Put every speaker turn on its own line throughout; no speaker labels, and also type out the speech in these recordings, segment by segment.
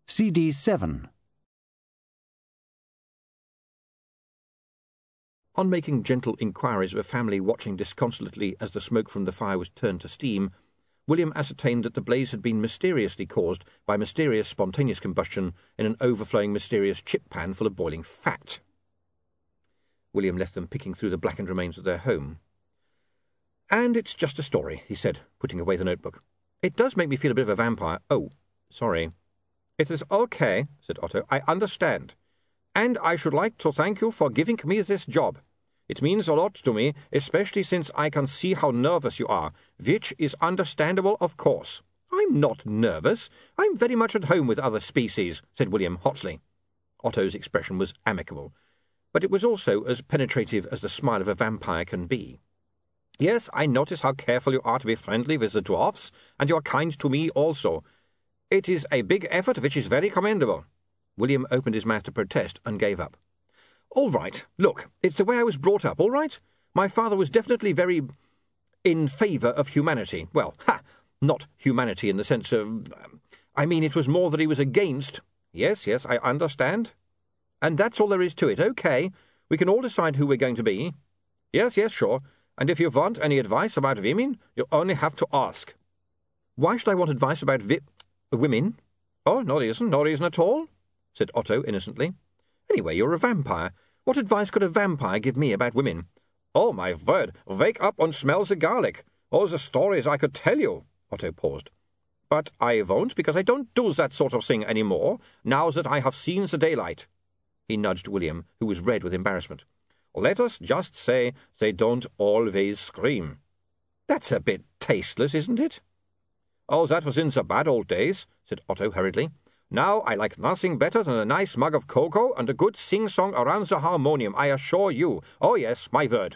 CD 7.
On making gentle inquiries of a family watching disconsolately as the smoke from the fire was turned to steam, William ascertained that the blaze had been mysteriously caused by mysterious spontaneous combustion in an overflowing mysterious chip pan full of boiling fat. William left them picking through the blackened remains of their home. "And it's just a story," he said, putting away the notebook. "It does make me feel a bit of a vampire. Oh, sorry." "It is okay," said Otto. "I understand. And I should like to thank you for giving me this job. It means a lot to me, especially since I can see how nervous you are, which is understandable, of course." "I'm not nervous. I'm very much at home with other species," said William hotly. Otto's expression was amicable, but it was also as penetrative as the smile of a vampire can be. "Yes, I notice how careful you are to be friendly with the dwarfs, and you are kind to me also. It is a big effort which is very commendable." William opened his mouth to protest and gave up. "All right, look, it's the way I was brought up, all right? My father was definitely very in favour of humanity. Well, not humanity in the sense of... I mean, it was more that he was against... Yes, I understand. And that's all there is to it. OK, we can all decide who we're going to be. Yes, sure. And if you want any advice about women, you only have to ask." "Why should I want advice about women?" "Oh, no reason at all," said Otto innocently. "Anyway, you're a vampire. What advice could a vampire give me about women?" "Oh, my word, wake up and smell the garlic. All the stories I could tell you." Otto paused. "But I won't, because I don't do that sort of thing any more, now that I have seen the daylight." He nudged William, who was red with embarrassment. "Let us just say they don't always scream." "That's a bit tasteless, isn't it?" "Oh, that was in the bad old days," said Otto hurriedly. "Now I like nothing better than a nice mug of cocoa and a good sing-song around the harmonium, I assure you. Oh yes, my word."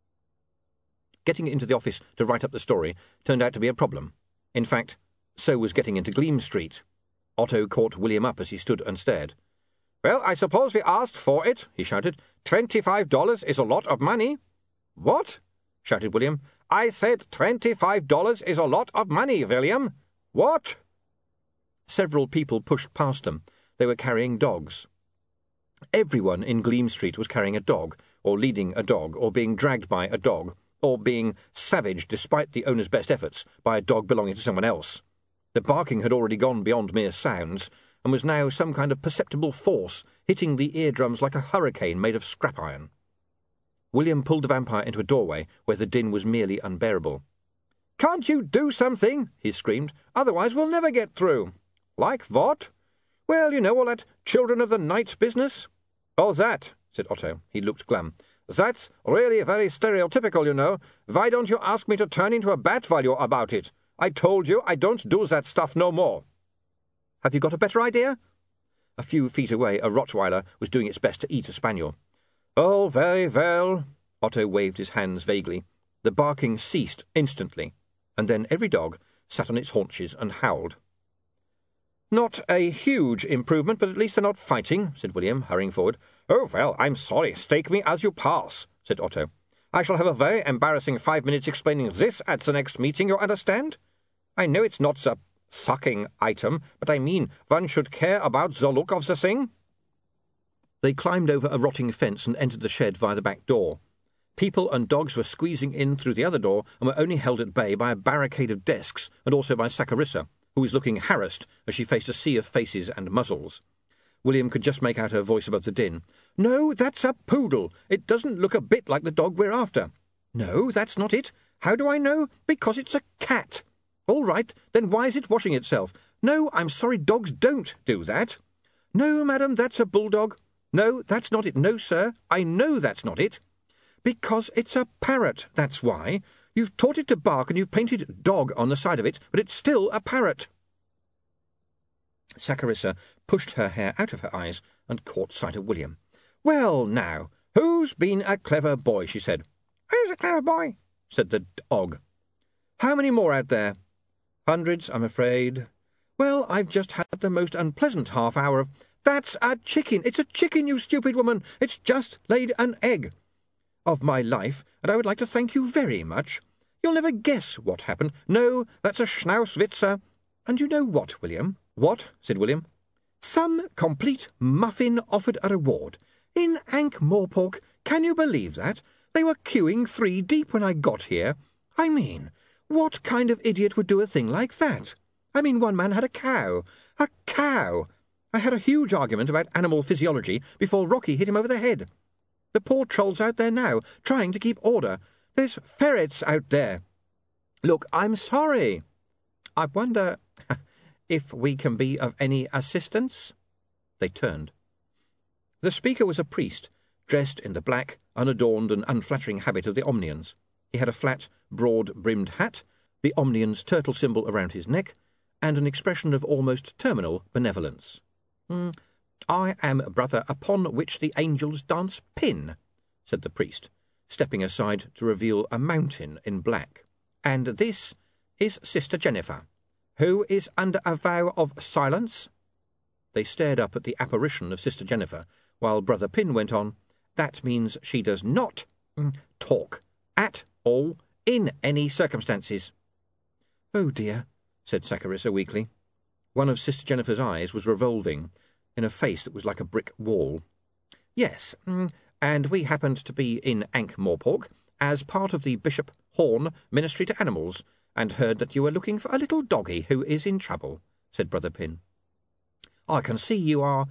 Getting into the office to write up the story turned out to be a problem. In fact, so was getting into Gleam Street. Otto caught William up as he stood and stared. "Well, I suppose we asked for it," he shouted. $25 is a lot of money." "What?" shouted William. "I said $25 is a lot of money, William." "What?" Several people pushed past them. They were carrying dogs. Everyone in Gleam Street was carrying a dog, or leading a dog, or being dragged by a dog, or being savaged, despite the owner's best efforts, by a dog belonging to someone else. The barking had already gone beyond mere sounds, and was now some kind of perceptible force, hitting the eardrums like a hurricane made of scrap iron. William pulled the vampire into a doorway where the din was merely unbearable. "Can't you do something?" he screamed. "Otherwise we'll never get through." "Like what?" "Well, you know, all that Children of the Night business." "Oh, that," said Otto. He looked glum. "That's really very stereotypical, you know. Why don't you ask me to turn into a bat while you're about it? I told you I don't do that stuff no more." "Have you got a better idea?" A few feet away, a Rottweiler was doing its best to eat a spaniel. "Oh, very well." Otto waved his hands vaguely. The barking ceased instantly, and then every dog sat on its haunches and howled. "Not a huge improvement, but at least they're not fighting," said William, hurrying forward. "Oh, well, I'm sorry. Stake me as you pass," said Otto. "I shall have a very embarrassing 5 minutes explaining this at the next meeting, you understand? I know it's not the sucking item, but I mean one should care about the look of the thing." They climbed over a rotting fence and entered the shed via the back door. People and dogs were squeezing in through the other door and were only held at bay by a barricade of desks and also by Saccharissa, who was looking harassed as she faced a sea of faces and muzzles. William could just make out her voice above the din. "No, that's a poodle. It doesn't look a bit like the dog we're after." "No, that's not it. How do I know? Because it's a cat." "All right, then why is it washing itself?" "No, I'm sorry, dogs don't do that." "No, madam, that's a bulldog." "No, that's not it. No, sir, I know that's not it." "Because it's a parrot, that's why. You've taught it to bark and you've painted dog on the side of it, but it's still a parrot." Saccharissa pushed her hair out of her eyes and caught sight of William. "Well, now, who's been a clever boy?" she said. "Who's a clever boy?" said the dog. "How many more out there?" "Hundreds, I'm afraid." "Well, I've just had the most unpleasant half-hour of—" "That's a chicken! It's a chicken, you stupid woman! It's just laid an egg!" "Of my life, and I would like to thank you very much. You'll never guess what happened. No, that's a Schnauzwitzer. And you know what, William?" "What?" said William. Some complete muffin offered a reward. In Ankh-Morpork, can you believe that? They were queuing 3 deep when I got here. I mean, what kind of idiot would do a thing like that? I mean, one man had a cow. A cow! I had a huge argument about animal physiology before Rocky hit him over the head. The poor troll's out there now, trying to keep order. There's ferrets out there. Look, I'm sorry. I wonder if we can be of any assistance? They turned. The speaker was a priest, dressed in the black, unadorned and unflattering habit of the Omnians. He had a flat, broad-brimmed hat, the Omnian's turtle symbol around his neck, and an expression of almost terminal benevolence. I am brother upon which the angels dance pin, said the priest, stepping aside to reveal a mountain in black. And this is Sister Jennifer, who is under a vow of silence. They stared up at the apparition of Sister Jennifer, while Brother Pin went on, That means she does not talk at all in any circumstances. Oh dear, said Saccharissa weakly. One of Sister Jennifer's eyes was revolving in a face that was like a brick wall. Yes, and we happened to be in Ankh-Morpork as part of the Bishop Horn Ministry to Animals, and heard that you were looking for a little doggy who is in trouble, said Brother Pin. I can see you are,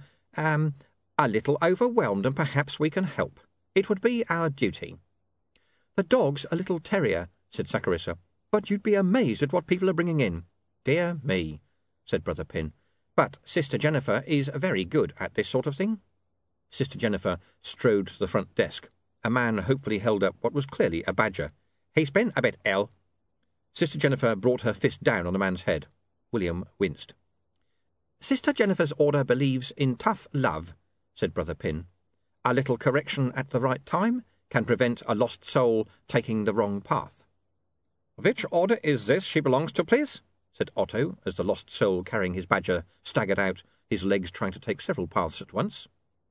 a little overwhelmed, and perhaps we can help. It would be our duty. The dog's a little terrier, said Saccharissa, but you'd be amazed at what people are bringing in. Dear me, said Brother Pin. But Sister Jennifer is very good at this sort of thing. Sister Jennifer strode to the front desk. A man hopefully held up what was clearly a badger. He's been a bit ill. Sister Jennifer brought her fist down on the man's head. William winced. Sister Jennifer's order believes in tough love, said Brother Pin. A little correction at the right time can prevent a lost soul taking the wrong path. Which order is this she belongs to, please? Said Otto, as the lost soul carrying his badger staggered out, his legs trying to take several paths at once.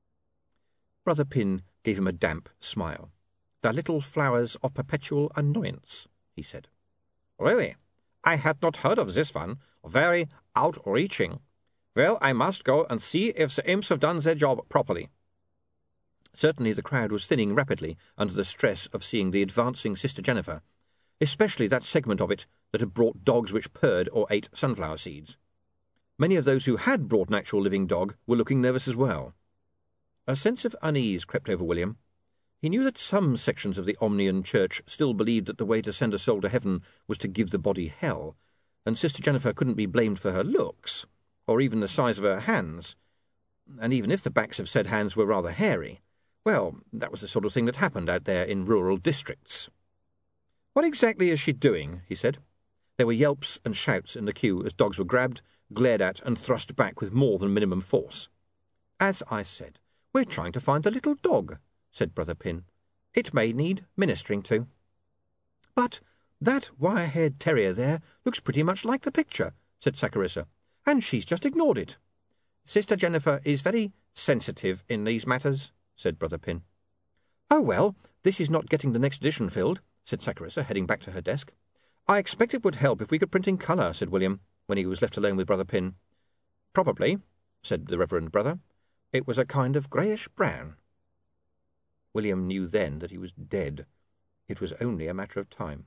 Brother Pin gave him a damp smile. The little flowers of perpetual annoyance, he said. Really? I had not heard of this one. Very outreaching. Well, I must go and see if the imps have done their job properly. Certainly the crowd was thinning rapidly under the stress of seeing the advancing Sister Jennifer, especially that segment of it that had brought dogs which purred or ate sunflower seeds. Many of those who had brought an actual living dog were looking nervous as well. A sense of unease crept over William. He knew that some sections of the Omnian Church still believed that the way to send a soul to heaven was to give the body hell, and Sister Jennifer couldn't be blamed for her looks, or even the size of her hands. And even if the backs of said hands were rather hairy, well, that was the sort of thing that happened out there in rural districts. What exactly is she doing? He said. There were yelps and shouts in the queue as dogs were grabbed, glared at, and thrust back with more than minimum force. As I said, we're trying to find the little dog, said Brother Pin. It may need ministering to. But that wire-haired terrier there looks pretty much like the picture, said Saccharissa, and she's just ignored it. Sister Jennifer is very sensitive in these matters, said Brother Pin. Oh, well, this is not getting the next edition filled, said Saccharissa, heading back to her desk. I expect it would help if we could print in colour, said William, when he was left alone with Brother Pin. Probably, said the Reverend Brother. It was a kind of greyish-brown. William knew then that he was dead. It was only a matter of time.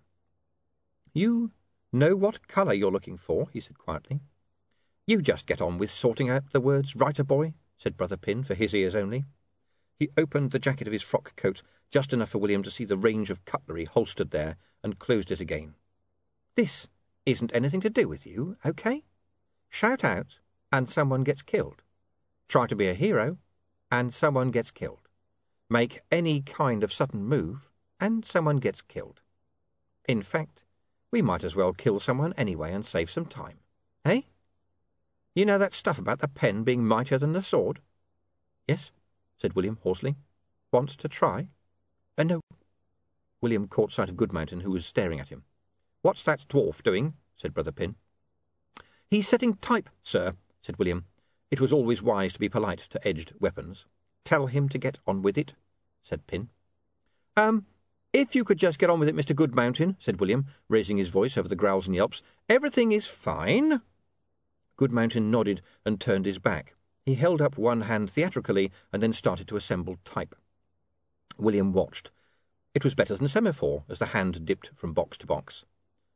You know what colour you're looking for, he said quietly. You just get on with sorting out the words, writer boy, said Brother Pin, for his ears only. He opened the jacket of his frock coat just enough for William to see the range of cutlery holstered there, and closed it again. This isn't anything to do with you, OK? Shout out, and someone gets killed. Try to be a hero, and someone gets killed. Make any kind of sudden move, and someone gets killed. In fact, we might as well kill someone anyway and save some time. Eh? You know that stuff about the pen being mightier than the sword? Yes, said William hoarsely. Want to try? No. William caught sight of Goodmountain, who was staring at him. What's that dwarf doing? Said Brother Pin. He's setting type, sir, said William. It was always wise to be polite to edged weapons. Tell him to get on with it, said Pin. If you could just get on with it, Mr. Goodmountain, said William, raising his voice over the growls and yelps. Everything is fine. Goodmountain nodded and turned his back. He held up one hand theatrically and then started to assemble type. William watched. It was better than semaphore as the hand dipped from box to box.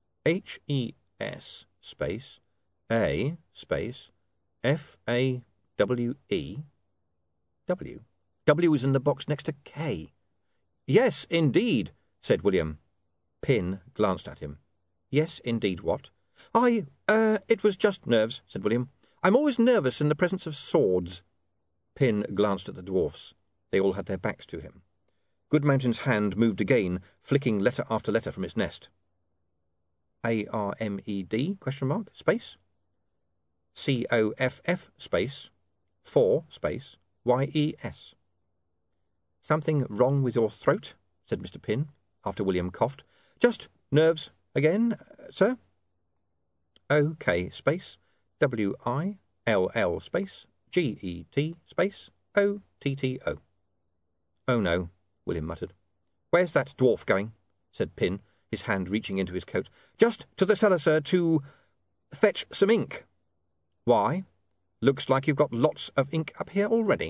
H-E-S space A space F-A-W-E W. W is in the box next to K. Yes, indeed, said William. Pin glanced at him. Yes, indeed, what? It was just nerves, said William. I'm always nervous in the presence of swords. Pin glanced at the dwarfs. They all had their backs to him. Goodmountain's hand moved again, flicking letter after letter from its nest. A-R-M-E-D, ? Space. C-O-F-F, space. 4, space. Y-E-S. Something wrong with your throat? Said Mr. Pin, after William coughed. Just nerves again, sir. O-K, space. W-I-L-L, space. G-E-T, space. O-T-T-O. Oh, no, William muttered. Where's that dwarf going? Said Pin, his hand reaching into his coat. Just to the cellar, sir, to fetch some ink. Why? Looks like you've got lots of ink up here already.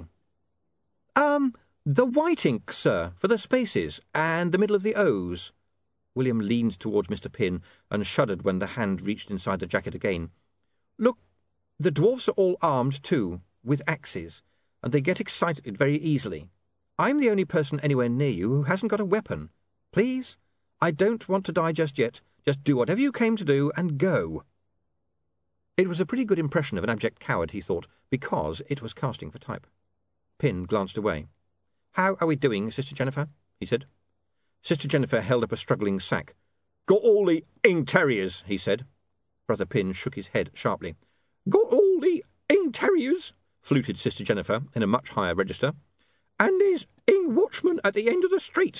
The white ink, sir, for the spaces and the middle of the O's. William leaned towards Mr. Pin and shuddered when the hand reached inside the jacket again. Look, the dwarfs are all armed too, with axes, and they get excited very easily. I'm the only person anywhere near you who hasn't got a weapon. Please? I don't want to die just yet. Just do whatever you came to do and go. It was a pretty good impression of an abject coward, he thought, because it was casting for type. Pin glanced away. How are we doing, Sister Jennifer? He said. Sister Jennifer held up a struggling sack. Got all the ink terriers, he said. Brother Pin shook his head sharply. Got all the ink terriers, fluted Sister Jennifer in a much higher register. And there's ink watchman at the end of the street.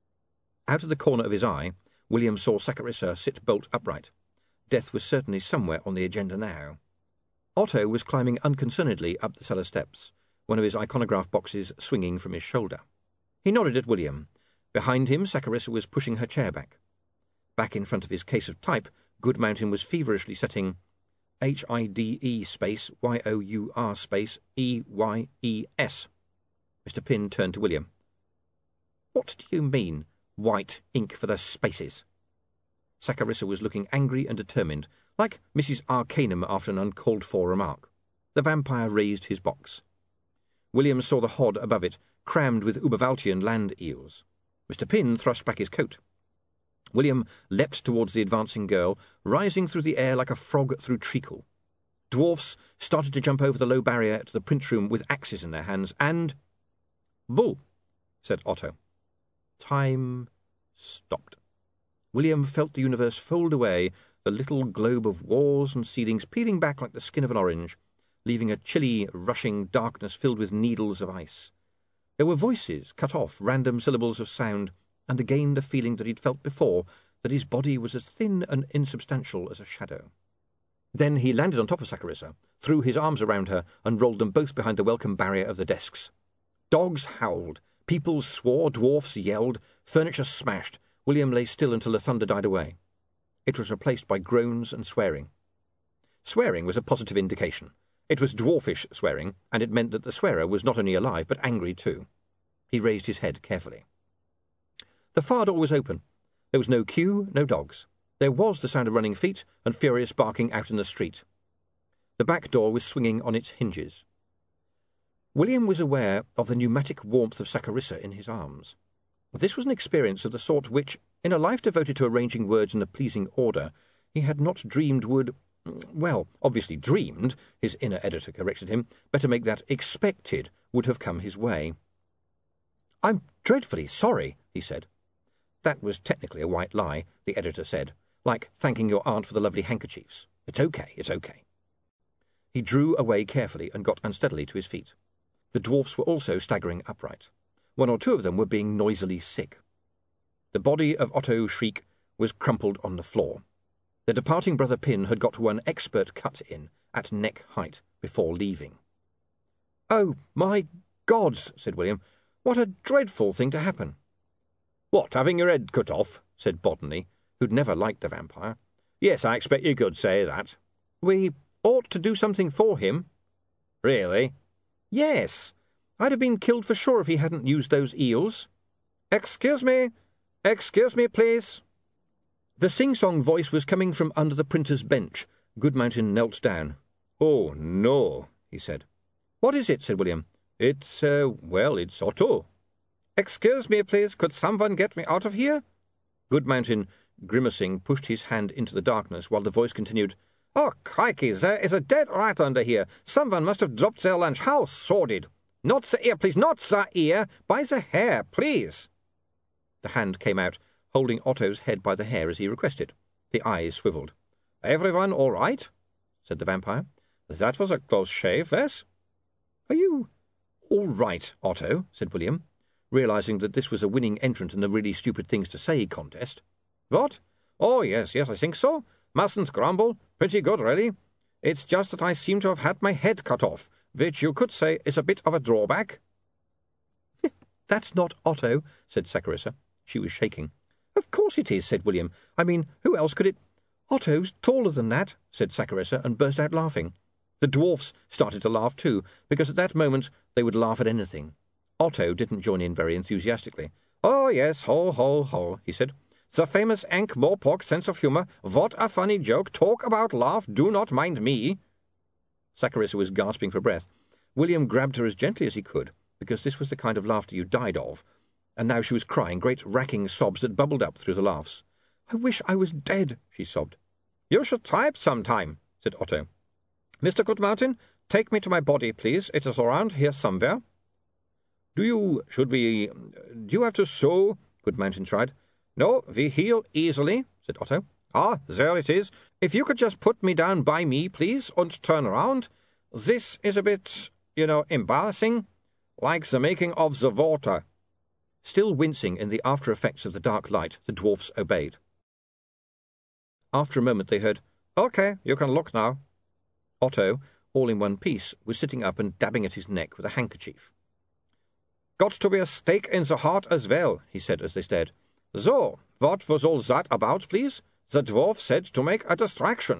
Out of the corner of his eye, William saw Saccharissa sit bolt upright. Death was certainly somewhere on the agenda now. Otto was climbing unconcernedly up the cellar steps, one of his iconograph boxes swinging from his shoulder. He nodded at William. Behind him, Saccharissa was pushing her chair back. Back in front of his case of type, Goodmountain was feverishly setting H-I-D-E space Y-O-U-R space E-Y-E-S. Mr. Pin turned to William. What do you mean, white ink for the spaces? Saccharissa was looking angry and determined, like Mrs. Arcanum after an uncalled-for remark. The vampire raised his box. William saw the hod above it, crammed with Ubervaltian land eels. Mr. Pin thrust back his coat. William leapt towards the advancing girl, rising through the air like a frog through treacle. Dwarfs started to jump over the low barrier to the print room with axes in their hands, and... Bull, said Otto. Time stopped. William felt the universe fold away, the little globe of walls and ceilings peeling back like the skin of an orange, leaving a chilly, rushing darkness filled with needles of ice. There were voices, cut off, random syllables of sound, and again the feeling that he'd felt before, that his body was as thin and insubstantial as a shadow. Then he landed on top of Saccharissa, threw his arms around her, and rolled them both behind the welcome barrier of the desks. Dogs howled, people swore, dwarfs yelled, furniture smashed. William lay still until the thunder died away. It was replaced by groans and swearing. Swearing was a positive indication. It was dwarfish swearing, and it meant that the swearer was not only alive, but angry too. He raised his head carefully. The far door was open. There was no queue, no dogs. There was the sound of running feet and furious barking out in the street. The back door was swinging on its hinges. William was aware of the pneumatic warmth of Saccharissa in his arms. This was an experience of the sort which, in a life devoted to arranging words in a pleasing order, he had not dreamed would... Well, obviously dreamed, his inner editor corrected him. Better make that expected would have come his way. I'm dreadfully sorry, he said. That was technically a white lie, the editor said, like thanking your aunt for the lovely handkerchiefs. It's okay, it's okay. He drew away carefully and got unsteadily to his feet. The dwarfs were also staggering upright. One or two of them were being noisily sick. The body of Otto Schreck was crumpled on the floor. The departing Brother Pin had got one expert cut in, at neck height, before leaving. Oh, my gods, said William. What a dreadful thing to happen. What, having your head cut off? Said Bodney, who'd never liked the vampire. Yes, I expect you could say that. We ought to do something for him. Really? Yes. I'd have been killed for sure if he hadn't used those eels. Excuse me, please. The sing-song voice was coming from under the printer's bench. Goodmountain knelt down. Oh, no, he said. What is it? Said William. It's Otto. Excuse me, please, could someone get me out of here? Goodmountain, grimacing, pushed his hand into the darkness while the voice continued. Oh, crikey, there is a dead rat under here. Someone must have dropped their lunch. How sordid. Not the ear, please, not the ear. By the hair, please. The hand came out, holding Otto's head by the hair as he requested. The eyes swiveled. Everyone all right? Said the vampire. That was a close shave, yes? Are you all right, Otto? Said William, realizing that this was a winning entrant in the really stupid things to say contest. What? Oh, yes, I think so. Mustn't grumble. Pretty good, really. It's just that I seem to have had my head cut off, which you could say is a bit of a drawback. That's not Otto, said Saccharissa. She was shaking. Of course it is, said William. I mean, who else could it— Otto's taller than that, said Saccharissa, and burst out laughing. The dwarfs started to laugh too, because at that moment they would laugh at anything. Otto didn't join in very enthusiastically. Oh, yes, ho, he said. The famous Ankh-Morpork sense of humour. What a funny joke. Talk about laugh. Do not mind me. Saccharissa was gasping for breath. William grabbed her as gently as he could, because this was the kind of laughter you died of, and now she was crying great racking sobs that bubbled up through the laughs. I wish I was dead, she sobbed. You should try it sometime, said Otto. Mr. Goodmountain, take me to my body, please. It is around here somewhere. Do you have to sew? Goodmountain tried. No, we heal easily, said Otto. Ah, there it is. If you could just put me down by me, please, and turn around. This is a bit, embarrassing, like the making of the water. Still wincing in the after-effects of the dark light, the dwarfs obeyed. After a moment they heard, Okay, you can look now. Otto, all in one piece, was sitting up and dabbing at his neck with a handkerchief. Got to be a stake in the heart as well, he said as they stared. So, what was all that about, please? The dwarf said to make a distraction.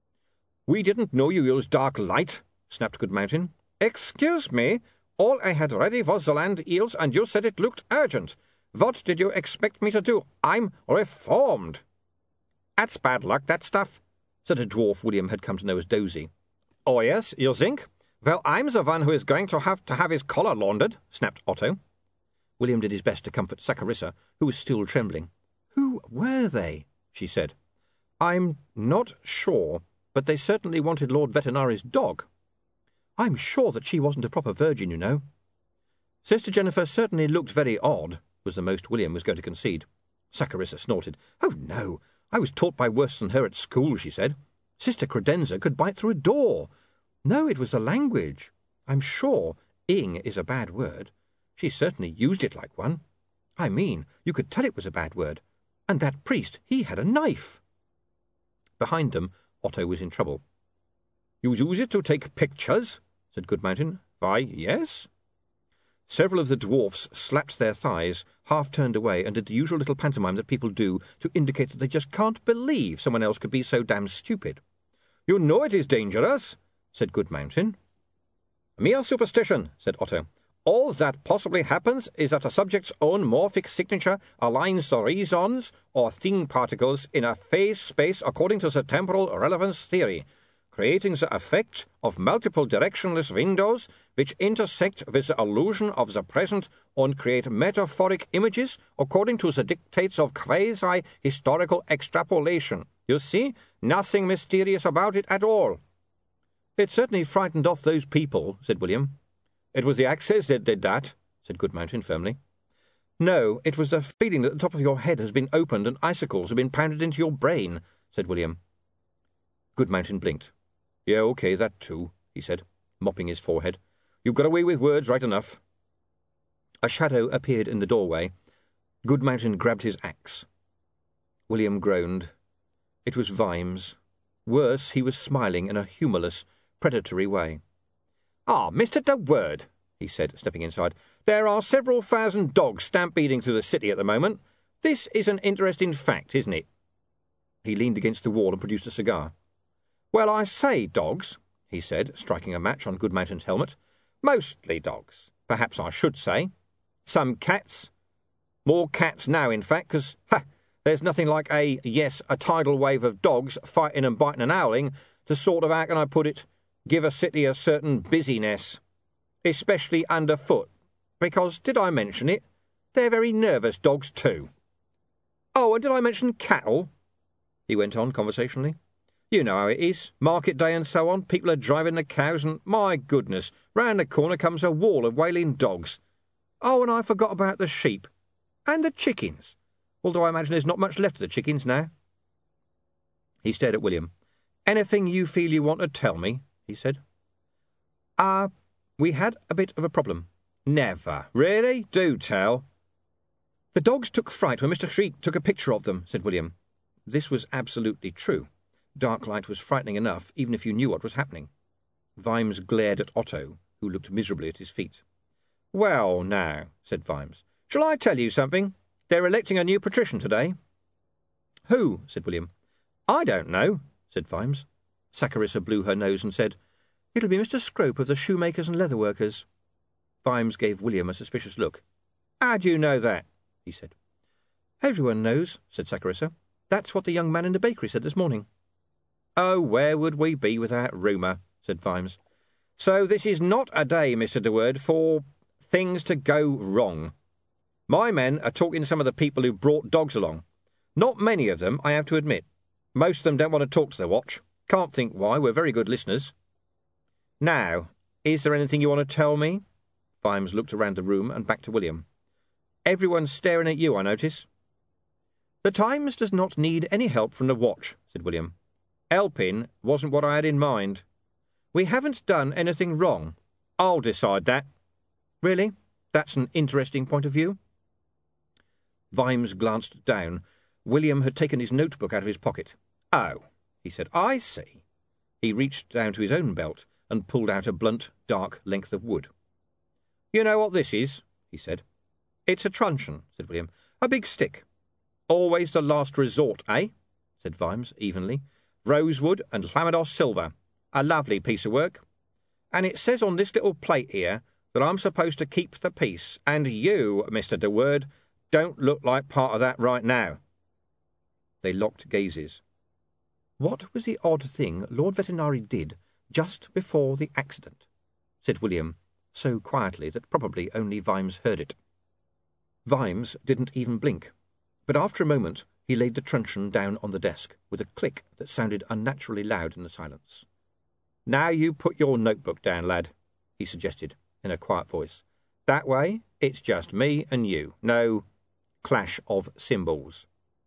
We didn't know you used dark light, snapped Goodmountain. Excuse me, all I had ready was the land eels, and you said it looked urgent. What did you expect me to do? I'm reformed. That's bad luck, that stuff, said a dwarf William had come to know as Dozy. Oh, yes, you think? Well, I'm the one who is going to have his collar laundered, snapped Otto. William did his best to comfort Saccharissa, who was still trembling. Who were they? She said. I'm not sure, but they certainly wanted Lord Vetinari's dog. I'm sure that she wasn't a proper virgin, you know. Sister Jennifer certainly looked very odd, was the most William was going to concede. Saccharissa snorted. Oh, no, I was taught by worse than her at school, she said. Sister Credenza could bite through a door. No, it was the language. I'm sure ing is a bad word. She certainly used it like one. I mean, you could tell it was a bad word. And that priest, he had a knife. Behind them, Otto was in trouble. You use it to take pictures? Said Goodmountain. Why, yes. Several of the dwarfs slapped their thighs, half turned away, and did the usual little pantomime that people do to indicate that they just can't believe someone else could be so damn stupid. You know it is dangerous, said Goodmountain. Mere superstition, said Otto. All that possibly happens is that a subject's own morphic signature aligns the resons or thing particles in a phase space according to the temporal relevance theory, creating the effect of multiple directionless windows which intersect with the illusion of the present and create metaphoric images according to the dictates of quasi-historical extrapolation. You see, nothing mysterious about it at all. It certainly frightened off those people, said William. It was the axes that did that, said Goodmountain firmly. No, it was the feeling that the top of your head has been opened and icicles have been pounded into your brain, said William. Goodmountain blinked. Yeah, okay, that too, he said, mopping his forehead. You've got away with words right enough. A shadow appeared in the doorway. Goodmountain grabbed his axe. William groaned. It was Vimes. Worse, he was smiling in a humourless, predatory way. Ah, Mr. De Word, he said, stepping inside. There are several thousand dogs stampeding through the city at the moment. This is an interesting fact, isn't it? He leaned against the wall and produced a cigar. Well, I say, dogs, he said, striking a match on Goodmountain's helmet. Mostly dogs, perhaps I should say. Some cats. More cats now, in fact, because, there's nothing like a tidal wave of dogs fighting and biting and howling to sort of, how can I put it, give a city a certain busyness, especially underfoot, because, did I mention it, they're very nervous dogs too. Oh, and did I mention cattle? He went on conversationally. You know how it is, market day and so on, people are driving the cows and, my goodness, round the corner comes a wall of wailing dogs. Oh, and I forgot about the sheep. And the chickens, although I imagine there's not much left of the chickens now. He stared at William. Anything you feel you want to tell me, he said. We had a bit of a problem. Never. Really? Do tell. The dogs took fright when Mr. Shriek took a picture of them, said William. This was absolutely true. Dark light was frightening enough, even if you knew what was happening. Vimes glared at Otto, who looked miserably at his feet. Well, now, said Vimes, shall I tell you something? They're electing a new patrician today. Who? Said William. I don't know, said Vimes. Saccharissa blew her nose and said, It'll be Mr. Scrope of the shoemakers and leatherworkers. Vimes gave William a suspicious look. How do you know that? He said. Everyone knows, said Saccharissa. That's what the young man in the bakery said this morning. Oh, where would we be without rumour, said Vimes. So this is not a day, Mr. De Word, for things to go wrong. My men are talking to some of the people who brought dogs along. Not many of them, I have to admit. Most of them don't want to talk to the watch. Can't think why, we're very good listeners. Now, is there anything you want to tell me? Vimes looked around the room and back to William. Everyone's staring at you, I notice. The Times does not need any help from the watch, said William. Helping wasn't what I had in mind. We haven't done anything wrong. I'll decide that. Really? That's an interesting point of view. Vimes glanced down. William had taken his notebook out of his pocket. Oh, he said, I see. He reached down to his own belt and pulled out a blunt, dark length of wood. You know what this is? He said. It's a truncheon, said William. A big stick. Always the last resort, eh? Said Vimes evenly. Rosewood and Llamados silver. A lovely piece of work. And it says on this little plate here that I'm supposed to keep the peace, and you, Mr. De Word, don't look like part of that right now. They locked gazes. What was the odd thing Lord Vetinari did just before the accident? Said William, so quietly that probably only Vimes heard it. Vimes didn't even blink, but after a moment he laid the truncheon down on the desk with a click that sounded unnaturally loud in the silence. Now you put your notebook down, lad, he suggested in a quiet voice. That way it's just me and you. No clash of cymbals.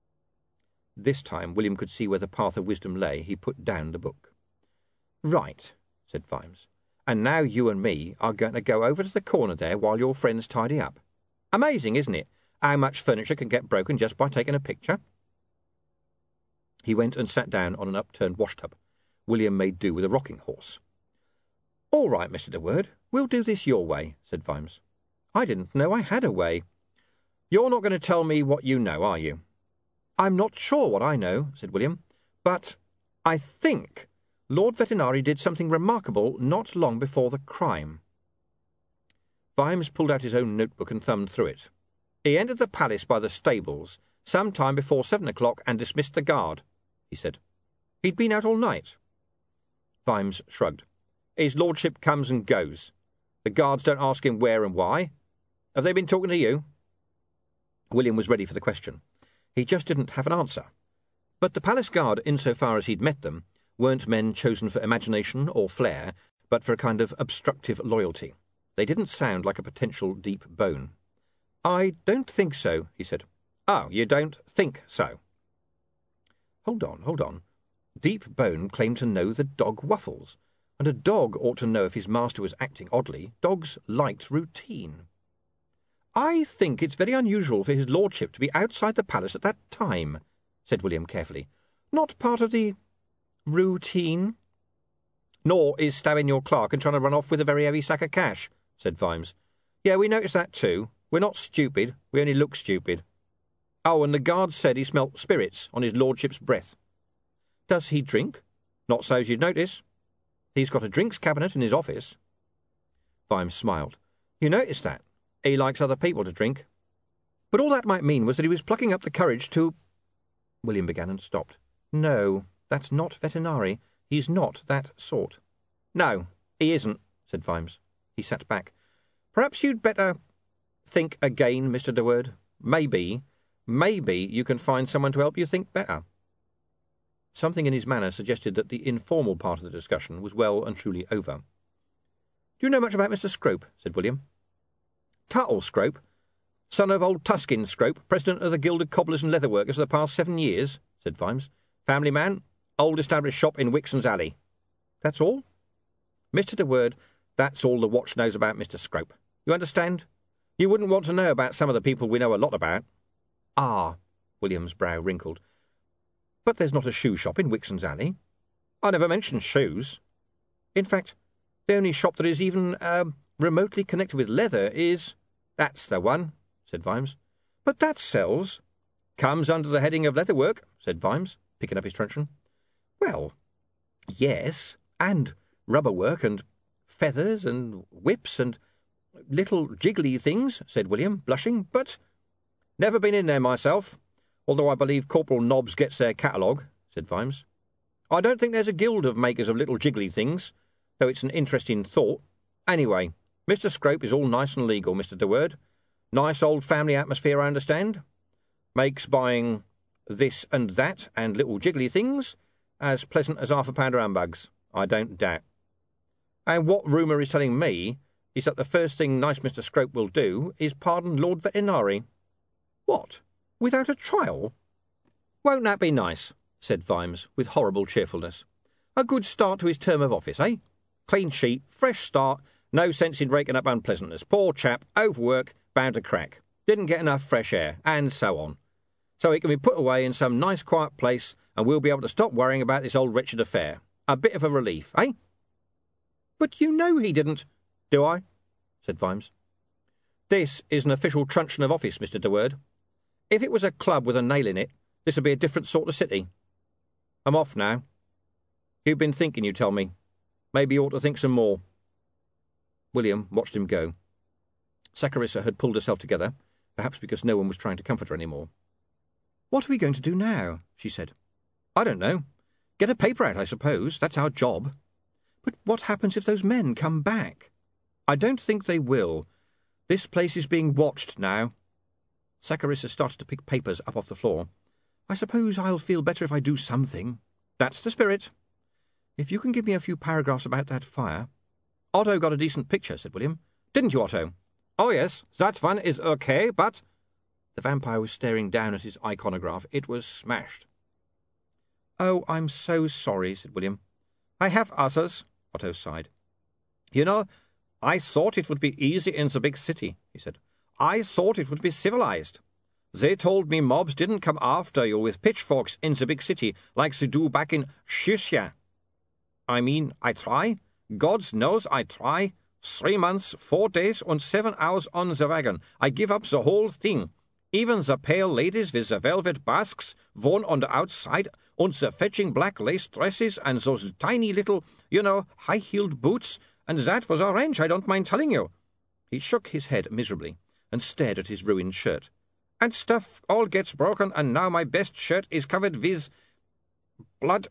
This time William could see where the path of wisdom lay. He put down the book. Right, said Vimes. And now you and me are going to go over to the corner there while your friends tidy up. Amazing, isn't it, how much furniture can get broken just by taking a picture? He went and sat down on an upturned washtub. William made do with a rocking horse. All right, Mr. De Word, we'll do this your way, said Vimes. I didn't know I had a way. You're not going to tell me what you know, are you? I'm not sure what I know, said William, but I think Lord Vetinari did something remarkable not long before the crime. Vimes pulled out his own notebook and thumbed through it. He entered the palace by the stables some time before 7 o'clock and dismissed the guard, he said. He'd been out all night. Vimes shrugged. His lordship comes and goes. The guards don't ask him where and why. Have they been talking to you? William was ready for the question. He just didn't have an answer. But the palace guard, insofar as he'd met them, weren't men chosen for imagination or flair, but for a kind of obstructive loyalty. They didn't sound like a potential deep bone. I don't think so, he said. Oh, you don't think so? Hold on. Deep Bone claimed to know the dog Wuffles, and a dog ought to know if his master was acting oddly. Dogs liked routine. I think it's very unusual for his lordship to be outside the palace at that time, said William carefully. Not part of the routine. Nor is stabbing your clerk and trying to run off with a very heavy sack of cash, said Vimes. Yeah, we noticed that too. We're not stupid. We only look stupid. Oh, and the guard said he smelt spirits on his lordship's breath. Does he drink? Not so as you'd notice. He's got a drinks cabinet in his office. Vimes smiled. You noticed that? He likes other people to drink. But all that might mean was that he was plucking up the courage to... William began and stopped. No, that's not Vetinari. He's not that sort. No, he isn't, said Vimes. He sat back. Perhaps you'd better think again, Mr. De Word. Maybe you can find someone to help you think better. Something in his manner suggested that the informal part of the discussion was well and truly over. Do you know much about Mr. Scrope? Said William. Tuttle Scrope, son of old Tuskin Scrope, president of the Guild of Cobblers and Leatherworkers for the past 7 years, said Vimes. Family man, old established shop in Wixon's Alley. That's all? Mr. De Word, that's all the watch knows about Mr. Scrope. You understand? You wouldn't want to know about some of the people we know a lot about. Ah, William's brow wrinkled. But there's not a shoe shop in Wixon's Alley. I never mentioned shoes. In fact, the only shop that is even remotely connected with leather is... That's the one, said Vimes. But that sells. Comes under the heading of leatherwork, said Vimes, picking up his truncheon. Well, yes, and rubber work and feathers and whips and little jiggly things, said William, blushing, but... Never been in there myself, although I believe Corporal Nobbs gets their catalogue, said Vimes. I don't think there's a guild of makers of little jiggly things, though it's an interesting thought. Anyway, Mr. Scrope is all nice and legal, Mr. De Word. Nice old family atmosphere, I understand. Makes buying this and that and little jiggly things as pleasant as half-a-pound of humbugs, I don't doubt. And what rumour is telling me is that the first thing nice Mr. Scrope will do is pardon Lord Vetinari. What? Without a trial? Won't that be nice? Said Vimes, with horrible cheerfulness. A good start to his term of office, eh? Clean sheet, fresh start, no sense in raking up unpleasantness. Poor chap, overwork, bound to crack. Didn't get enough fresh air, and so on. So he can be put away in some nice quiet place, and we'll be able to stop worrying about this old wretched affair. A bit of a relief, eh? But you know he didn't. Do I? Said Vimes. This is an official truncheon of office, Mr. De Word. If it was a club with a nail in it, this would be a different sort of city. I'm off now. You've been thinking, you tell me. Maybe you ought to think some more. William watched him go. Saccharissa had pulled herself together, perhaps because no one was trying to comfort her any more. What are we going to do now? She said. I don't know. Get a paper out, I suppose. That's our job. But what happens if those men come back? I don't think they will. This place is being watched now. Saccharissa started to pick papers up off the floor. I suppose I'll feel better if I do something. That's the spirit. If you can give me a few paragraphs about that fire... Otto got a decent picture, said William. Didn't you, Otto? Oh, yes, that one is okay, but... The vampire was staring down at his iconograph. It was smashed. Oh, I'm so sorry, said William. I have others, Otto sighed. You know, I thought it would be easy in the big city, he said. I thought it would be civilized. They told me mobs didn't come after you with pitchforks in the big city like they do back in Shusha. I mean, I try. God knows I try. 3 months, 4 days, and 7 hours on the wagon. I give up the whole thing. Even the pale ladies with the velvet basques worn on the outside, and the fetching black lace dresses, and those tiny little, high-heeled boots, and that was our range, I don't mind telling you. He shook his head miserably and stared at his ruined shirt. And stuff all gets broken, and now my best shirt is covered with blood,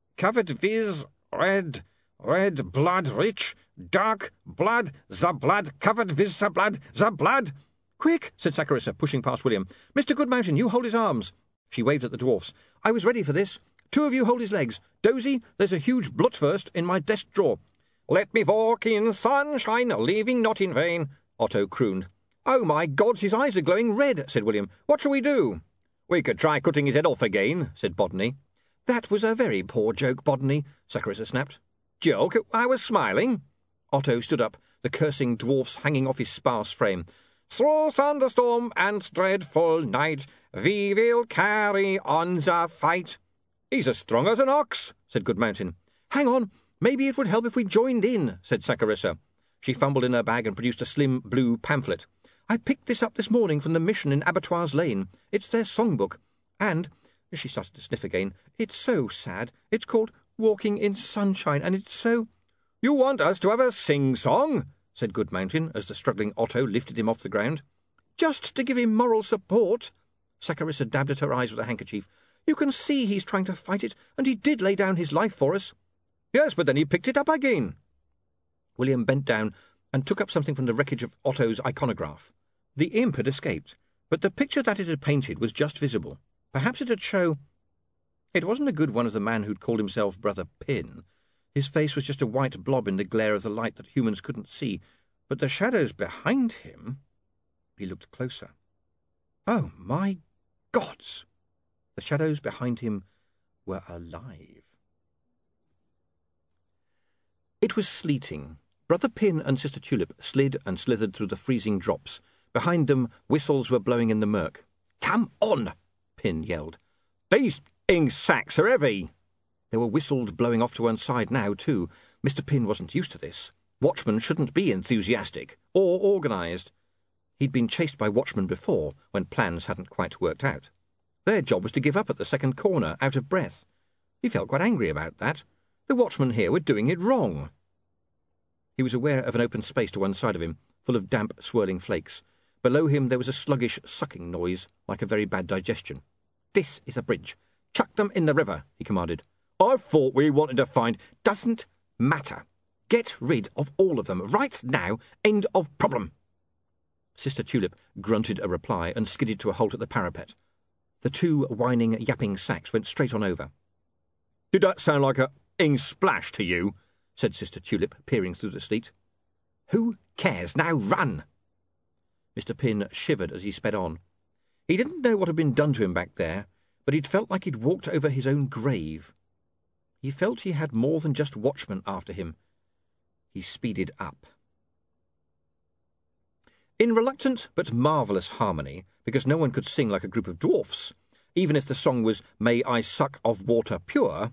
red blood, rich, dark blood, the blood, covered with the blood. Quick, said Saccharissa, pushing past William. Mr. Goodmountain, you hold his arms. She waved at the dwarfs. I was ready for this. 2 of you hold his legs. Dozy, there's a huge Blutwurst in my desk drawer. Let me walk in sunshine, leaving not in vain, Otto crooned. Oh, my God, his eyes are glowing red, said William. What shall we do? We could try cutting his head off again, said Bodney. That was a very poor joke, Bodney, Saccharissa snapped. Joke? I was smiling. Otto stood up, the cursing dwarfs hanging off his sparse frame. Through thunderstorm and dreadful night, we will carry on the fight. He's as strong as an ox, said Goodmountain. Hang on, maybe it would help if we joined in, said Saccharissa. She fumbled in her bag and produced a slim blue pamphlet. I picked this up this morning from the mission in Abattoirs Lane. It's their songbook. And, she started to sniff again, it's so sad. It's called Walking in Sunshine, and it's so... "You want us to have a sing-song?" said Goodmountain, as the struggling Otto lifted him off the ground. "Just to give him moral support." Saccharissa dabbed at her eyes with a handkerchief. "You can see he's trying to fight it, and he did lay down his life for us." "Yes, but then he picked it up again." William bent down and took up something from the wreckage of Otto's iconograph. The imp had escaped, but the picture that it had painted was just visible. Perhaps it'd show... It wasn't a good one of the man who'd called himself Brother Pin. His face was just a white blob in the glare of the light that humans couldn't see, but the shadows behind him... He looked closer. Oh, my gods! The shadows behind him were alive. It was sleeting. Brother Pin and Sister Tulip slid and slithered through the freezing drops. Behind them, whistles were blowing in the murk. "Come on!" Pin yelled. "These sacks are heavy." There were whistles blowing off to one side now, too. Mr. Pin wasn't used to this. Watchmen shouldn't be enthusiastic or organised. He'd been chased by watchmen before, when plans hadn't quite worked out. Their job was to give up at the second corner, out of breath. He felt quite angry about that. The watchmen here were doing it wrong. He was aware of an open space to one side of him, full of damp, swirling flakes. Below him there was a sluggish sucking noise, like a very bad digestion. "This is a bridge. Chuck them in the river," he commanded. "I thought we wanted to find—" "Doesn't matter. Get rid of all of them, right now. End of problem." Sister Tulip grunted a reply and skidded to a halt at the parapet. The two whining, yapping sacks went straight on over. "Did that sound like a splash to you?" said Sister Tulip, peering through the sleet. "Who cares? Now run!" Mr. Pin shivered as he sped on. He didn't know what had been done to him back there, but he'd felt like he'd walked over his own grave. He felt he had more than just watchmen after him. He speeded up. In reluctant but marvellous harmony, because no one could sing like a group of dwarfs, even if the song was "May I suck of water pure."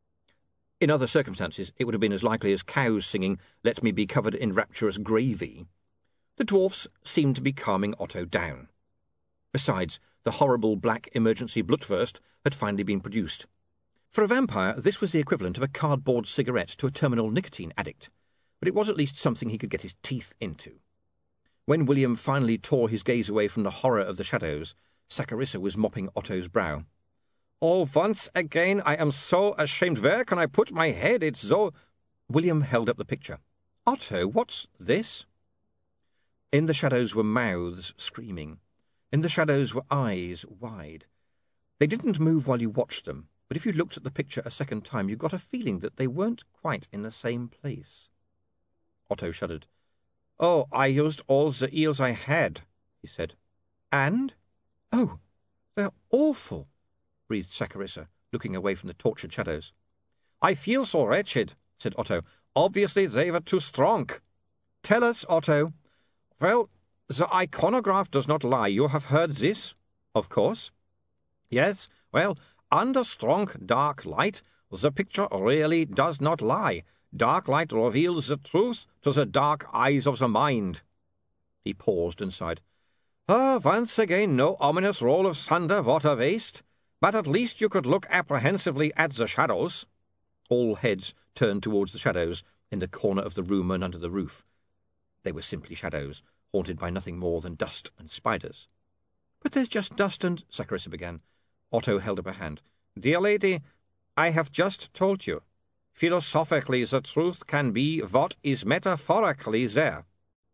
In other circumstances it would have been as likely as cows singing "Let me be covered in rapturous gravy." The dwarfs seemed to be calming Otto down. Besides, the horrible black emergency Blutwurst had finally been produced. For a vampire, this was the equivalent of a cardboard cigarette to a terminal nicotine addict, but it was at least something he could get his teeth into. When William finally tore his gaze away from the horror of the shadows, Saccharissa was mopping Otto's brow. "Oh, once again, I am so ashamed. Where can I put my head? It's so—" William held up the picture. "Otto, what's this?" In the shadows were mouths screaming. In the shadows were eyes wide. They didn't move while you watched them, but if you looked at the picture a second time, you got a feeling that they weren't quite in the same place. Otto shuddered. "Oh, I used all the eels I had," he said. "And? Oh, they're awful," breathed Saccharissa, looking away from the tortured shadows. "I feel so wretched," said Otto. "Obviously they were too strong." "Tell us, Otto." "Well, the iconograph does not lie. You have heard this?" "Of course." "Yes, well, under strong dark light, the picture really does not lie. Dark light reveals the truth to the dark eyes of the mind." He paused and sighed. Once again no ominous roll of thunder, what a waste. But at least you could look apprehensively at the shadows." All heads turned towards the shadows in the corner of the room and under the roof. They were simply shadows, haunted by nothing more than dust and spiders. "But there's just dust and—" Saccharissa began. Otto held up a hand. "Dear lady, I have just told you. Philosophically, the truth can be what is metaphorically there."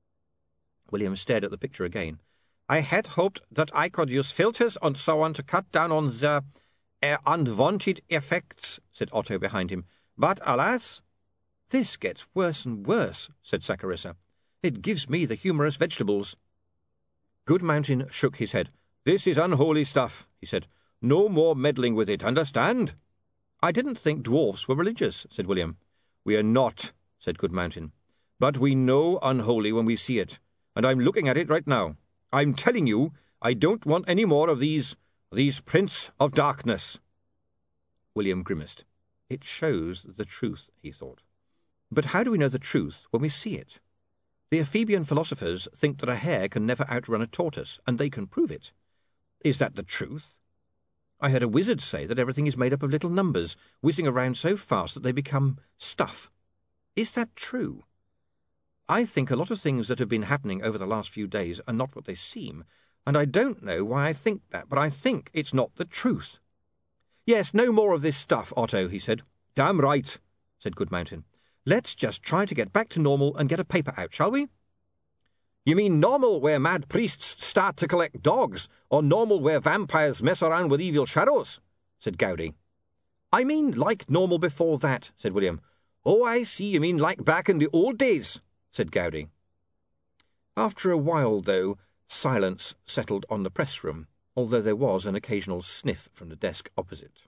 William stared at the picture again. "I had hoped that I could use filters and so on to cut down on the unwanted effects," said Otto behind him. "But alas—" "This gets worse and worse," said Saccharissa. "It gives me the humorous vegetables." Goodmountain shook his head. "This is unholy stuff," he said. "No more meddling with it, understand?" "I didn't think dwarfs were religious," said William. "We are not," said Goodmountain. "But we know unholy when we see it, and I'm looking at it right now. I'm telling you, I don't want any more of these prints of darkness." William grimaced. "It shows the truth," he thought. "But how do we know the truth when we see it? The Ephebian philosophers think that a hare can never outrun a tortoise, and they can prove it. Is that the truth? I heard a wizard say that everything is made up of little numbers, whizzing around so fast that they become stuff. Is that true? I think a lot of things that have been happening over the last few days are not what they seem, and I don't know why I think that, but I think it's not the truth. Yes, no more of this stuff, Otto, he said. Damn right, said Goodmountain. Let's just try to get back to normal and get a paper out, shall we? You mean normal where mad priests start to collect dogs, or normal where vampires mess around with evil shadows? Said Gowdy. I mean like normal before that, said William. Oh, I see, you mean like back in the old days, said Gowdy. After a while, though, silence settled on the press room, although there was an occasional sniff from the desk opposite.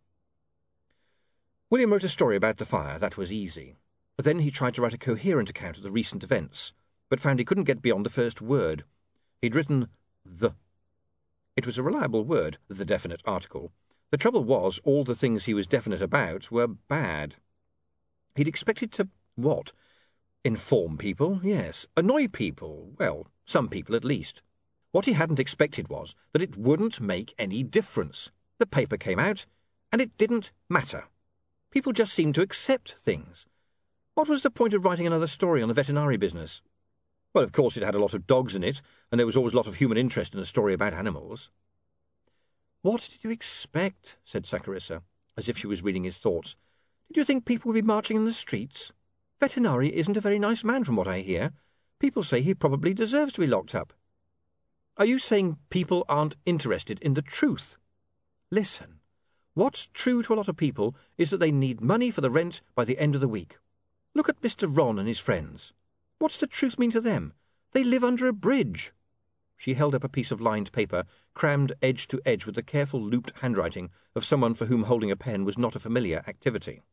William wrote a story about the fire. That was easy. Then he tried to write a coherent account of the recent events, but found he couldn't get beyond the first word. He'd written the. It was a reliable word, the definite article. The trouble was, all the things he was definite about were bad. He'd expected to, what? Inform people, yes. Annoy people, well, some people at least. What he hadn't expected was that it wouldn't make any difference. The paper came out, and it didn't matter. People just seemed to accept things. What was the point of writing another story on the veterinary business? Well, of course it had a lot of dogs in it, and there was always a lot of human interest in a story about animals. What did you expect? Said Saccharissa, as if she was reading his thoughts. Did you think people would be marching in the streets? Vetinari isn't a very nice man from what I hear. People say he probably deserves to be locked up. Are you saying people aren't interested in the truth? Listen, what's true to a lot of people is that they need money for the rent by the end of the week. Look at Mr. Ron and his friends. What's the truth mean to them? They live under a bridge. She held up a piece of lined paper, crammed edge to edge with the careful looped handwriting of someone for whom holding a pen was not a familiar activity.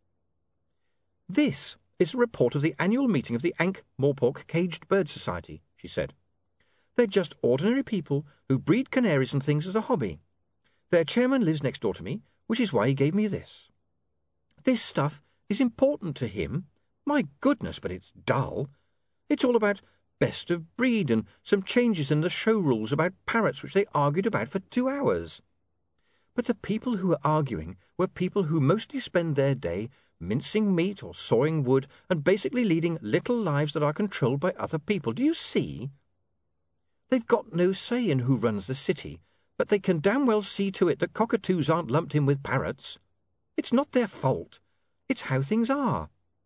This is a report of the annual meeting of the Ankh-Morpork Caged Bird Society, she said. They're just ordinary people who breed canaries and things as a hobby. Their chairman lives next door to me, which is why he gave me this. This stuff is important to him. My goodness, but it's dull. It's all about best of breed and some changes in the show rules about parrots which they argued about for 2 hours. But the people who were arguing were people who mostly spend their day mincing meat or sawing wood and basically leading little lives that are controlled by other people. Do you see? They've got no say in who runs the city, but they can damn well see to it that cockatoos aren't lumped in with parrots. It's not their fault. It's how things are.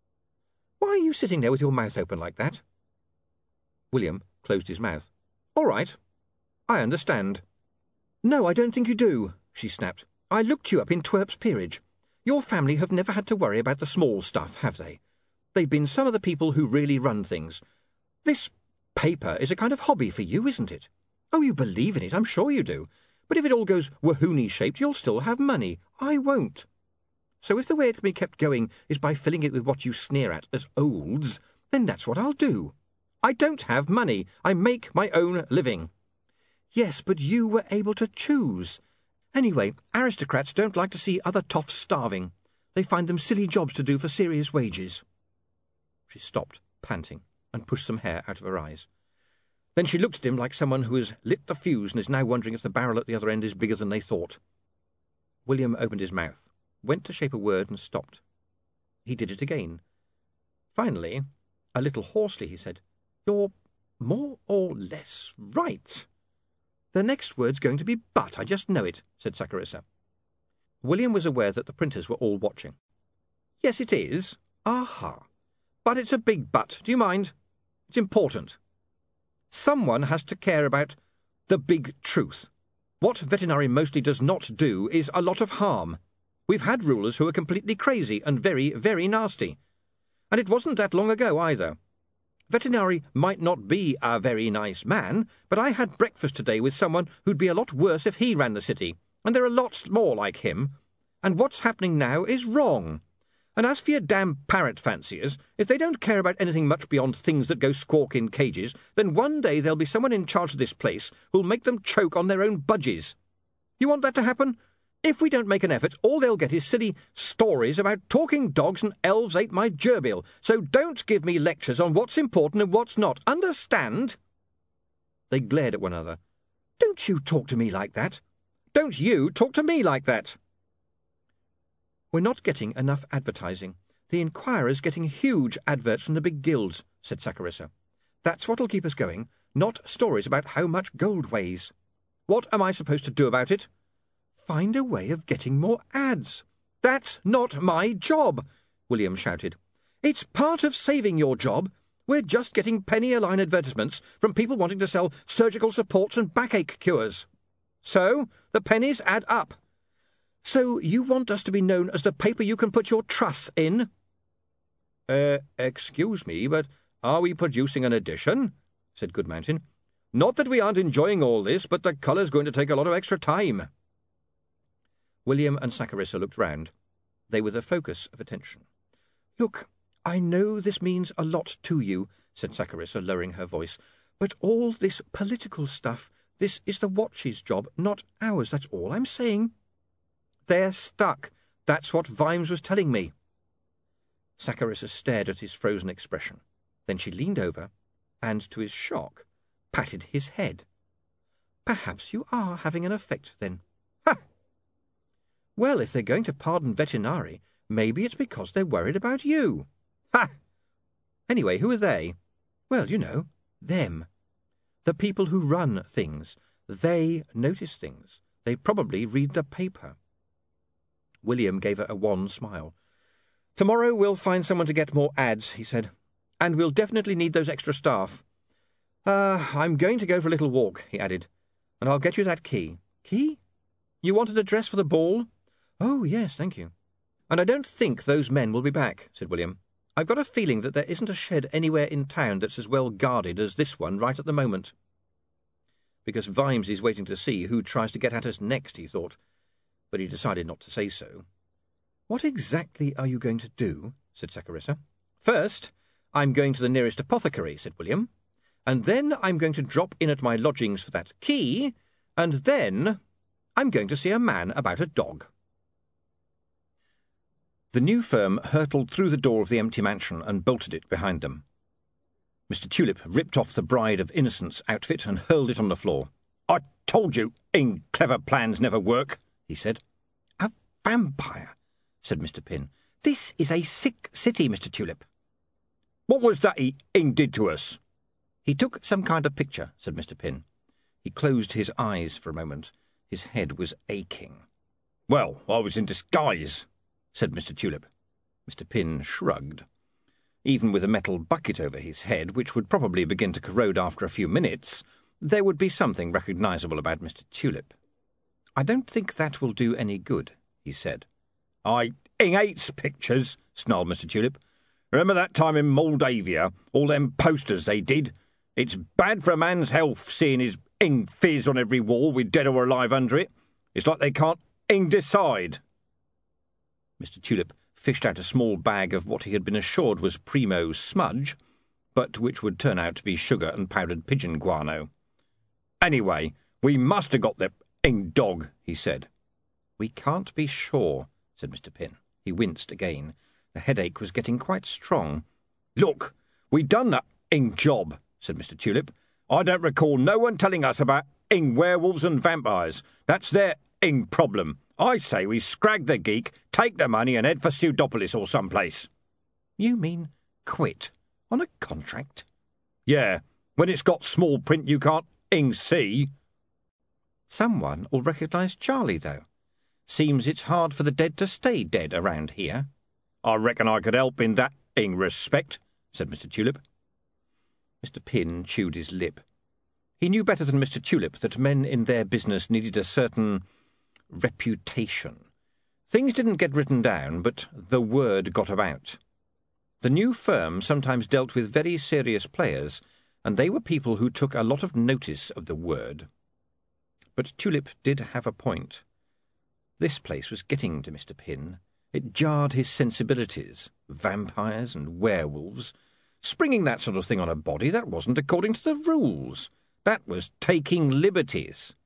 Why are you sitting there with your mouth open like that? William closed his mouth. All right. I understand. No, I don't think you do, she snapped. I looked you up in Twerp's Peerage. Your family have never had to worry about the small stuff, have they? They've been some of the people who really run things. This paper is a kind of hobby for you, isn't it? Oh, you believe in it, I'm sure you do. But if it all goes Wahoonie-shaped, you'll still have money. I won't. So if the way it can be kept going is by filling it with what you sneer at as olds, then that's what I'll do. I don't have money. I make my own living. Yes, but you were able to choose. Anyway, aristocrats don't like to see other toffs starving. They find them silly jobs to do for serious wages. She stopped, panting, and pushed some hair out of her eyes. Then she looked at him like someone who has lit the fuse and is now wondering if the barrel at the other end is bigger than they thought. William opened his mouth, went to shape a word, and stopped. He did it again. Finally, a little hoarsely, he said, You're more or less right. The next word's going to be but, I just know it, said Saccharissa. William was aware that the printers were all watching. Yes, it is. Aha. But it's a big but. Do you mind? It's important. Someone has to care about the big truth. What veterinary mostly does not do is a lot of harm. We've had rulers who are completely crazy and very, very nasty. And it wasn't that long ago either. Veterinary might not be a very nice man, but I had breakfast today with someone who'd be a lot worse if he ran the city, and there are lots more like him. And what's happening now is wrong. And as for your damn parrot fanciers, if they don't care about anything much beyond things that go squawk in cages, then one day there'll be someone in charge of this place who'll make them choke on their own budgies. You want that to happen? If we don't make an effort, all they'll get is silly stories about talking dogs and elves ate my gerbil. So don't give me lectures on what's important and what's not. Understand? They glared at one another. Don't you talk to me like that. Don't you talk to me like that. We're not getting enough advertising. The Inquirer's getting huge adverts from the big guilds, said Saccharissa. That's what'll keep us going, not stories about how much gold weighs. What am I supposed to do about it? Find a way of getting more ads. That's not my job, William shouted. It's part of saving your job. We're just getting penny-a-line advertisements from people wanting to sell surgical supports and backache cures. So, the pennies add up. So you want us to be known as the paper you can put your truss in? Excuse me, but are we producing an edition? Said Goodmountain. Not that we aren't enjoying all this, but the colour's going to take a lot of extra time. William and Saccharissa looked round. They were the focus of attention. Look, I know this means a lot to you, said Saccharissa, lowering her voice, but all this political stuff, this is the Watch's job, not ours, that's all I'm saying. They're stuck. That's what Vimes was telling me. Saccharissa stared at his frozen expression. Then she leaned over, and, to his shock, patted his head. Perhaps you are having an effect, then. Ha! Well, if they're going to pardon Vetinari, maybe it's because they're worried about you. Ha! Anyway, who are they? Well, you know, them. The people who run things. They notice things. They probably read the paper. William gave her a wan smile. Tomorrow we'll find someone to get more ads, he said. And we'll definitely need those extra staff. I'm going to go for a little walk, he added. And I'll get you that key. Key? You wanted a dress for the ball? Oh, yes, thank you. And I don't think those men will be back, said William. I've got a feeling that there isn't a shed anywhere in town that's as well guarded as this one right at the moment. Because Vimes is waiting to see who tries to get at us next, he thought. But he decided not to say so. What exactly are you going to do? Said Saccharissa. First, I'm going to the nearest apothecary, said William. And then I'm going to drop in at my lodgings for that key. And then I'm going to see a man about a dog. The new firm hurtled through the door of the empty mansion and bolted it behind them. Mr. Tulip ripped off the Bride of Innocence outfit and hurled it on the floor. I told you, clever plans never work, he said. A vampire, said Mr. Pin. This is a sick city, Mr. Tulip. What was that he did to us? He took some kind of picture, said Mr. Pin. He closed his eyes for a moment. His head was aching. Well, I was in disguise, said Mr. Tulip. Mr. Pin shrugged. Even with a metal bucket over his head, which would probably begin to corrode after a few minutes, there would be something recognisable about Mr. Tulip. I don't think that will do any good, he said. I hates pictures, snarled Mr. Tulip. Remember that time in Moldavia, all them posters they did? It's bad for a man's health seeing his fizz on every wall with dead or alive under it. It's like they can't decide. Mr. Tulip fished out a small bag of what he had been assured was primo smudge, but which would turn out to be sugar and powdered pigeon guano. Anyway, we must have got the dog, he said. We can't be sure, said Mr. Pin. He winced again. The headache was getting quite strong. Look, we done that job, said Mr. Tulip. I don't recall no one telling us about werewolves and vampires. That's their problem. I say we scrag the geek, take the money and head for Pseudopolis or someplace. You mean quit? On a contract? Yeah, when it's got small print you can't see. Someone will recognise Charlie, though. Seems it's hard for the dead to stay dead around here. I reckon I could help in that respect, said Mr. Tulip. Mr. Pin chewed his lip. He knew better than Mr. Tulip that men in their business needed a certain reputation. Things didn't get written down, but the word got about. The new firm sometimes dealt with very serious players, and they were people who took a lot of notice of the word. But Tulip did have a point. This place was getting to Mr. Pin. It jarred his sensibilities. Vampires and werewolves. Springing that sort of thing on a body, that wasn't according to the rules. That was taking liberties.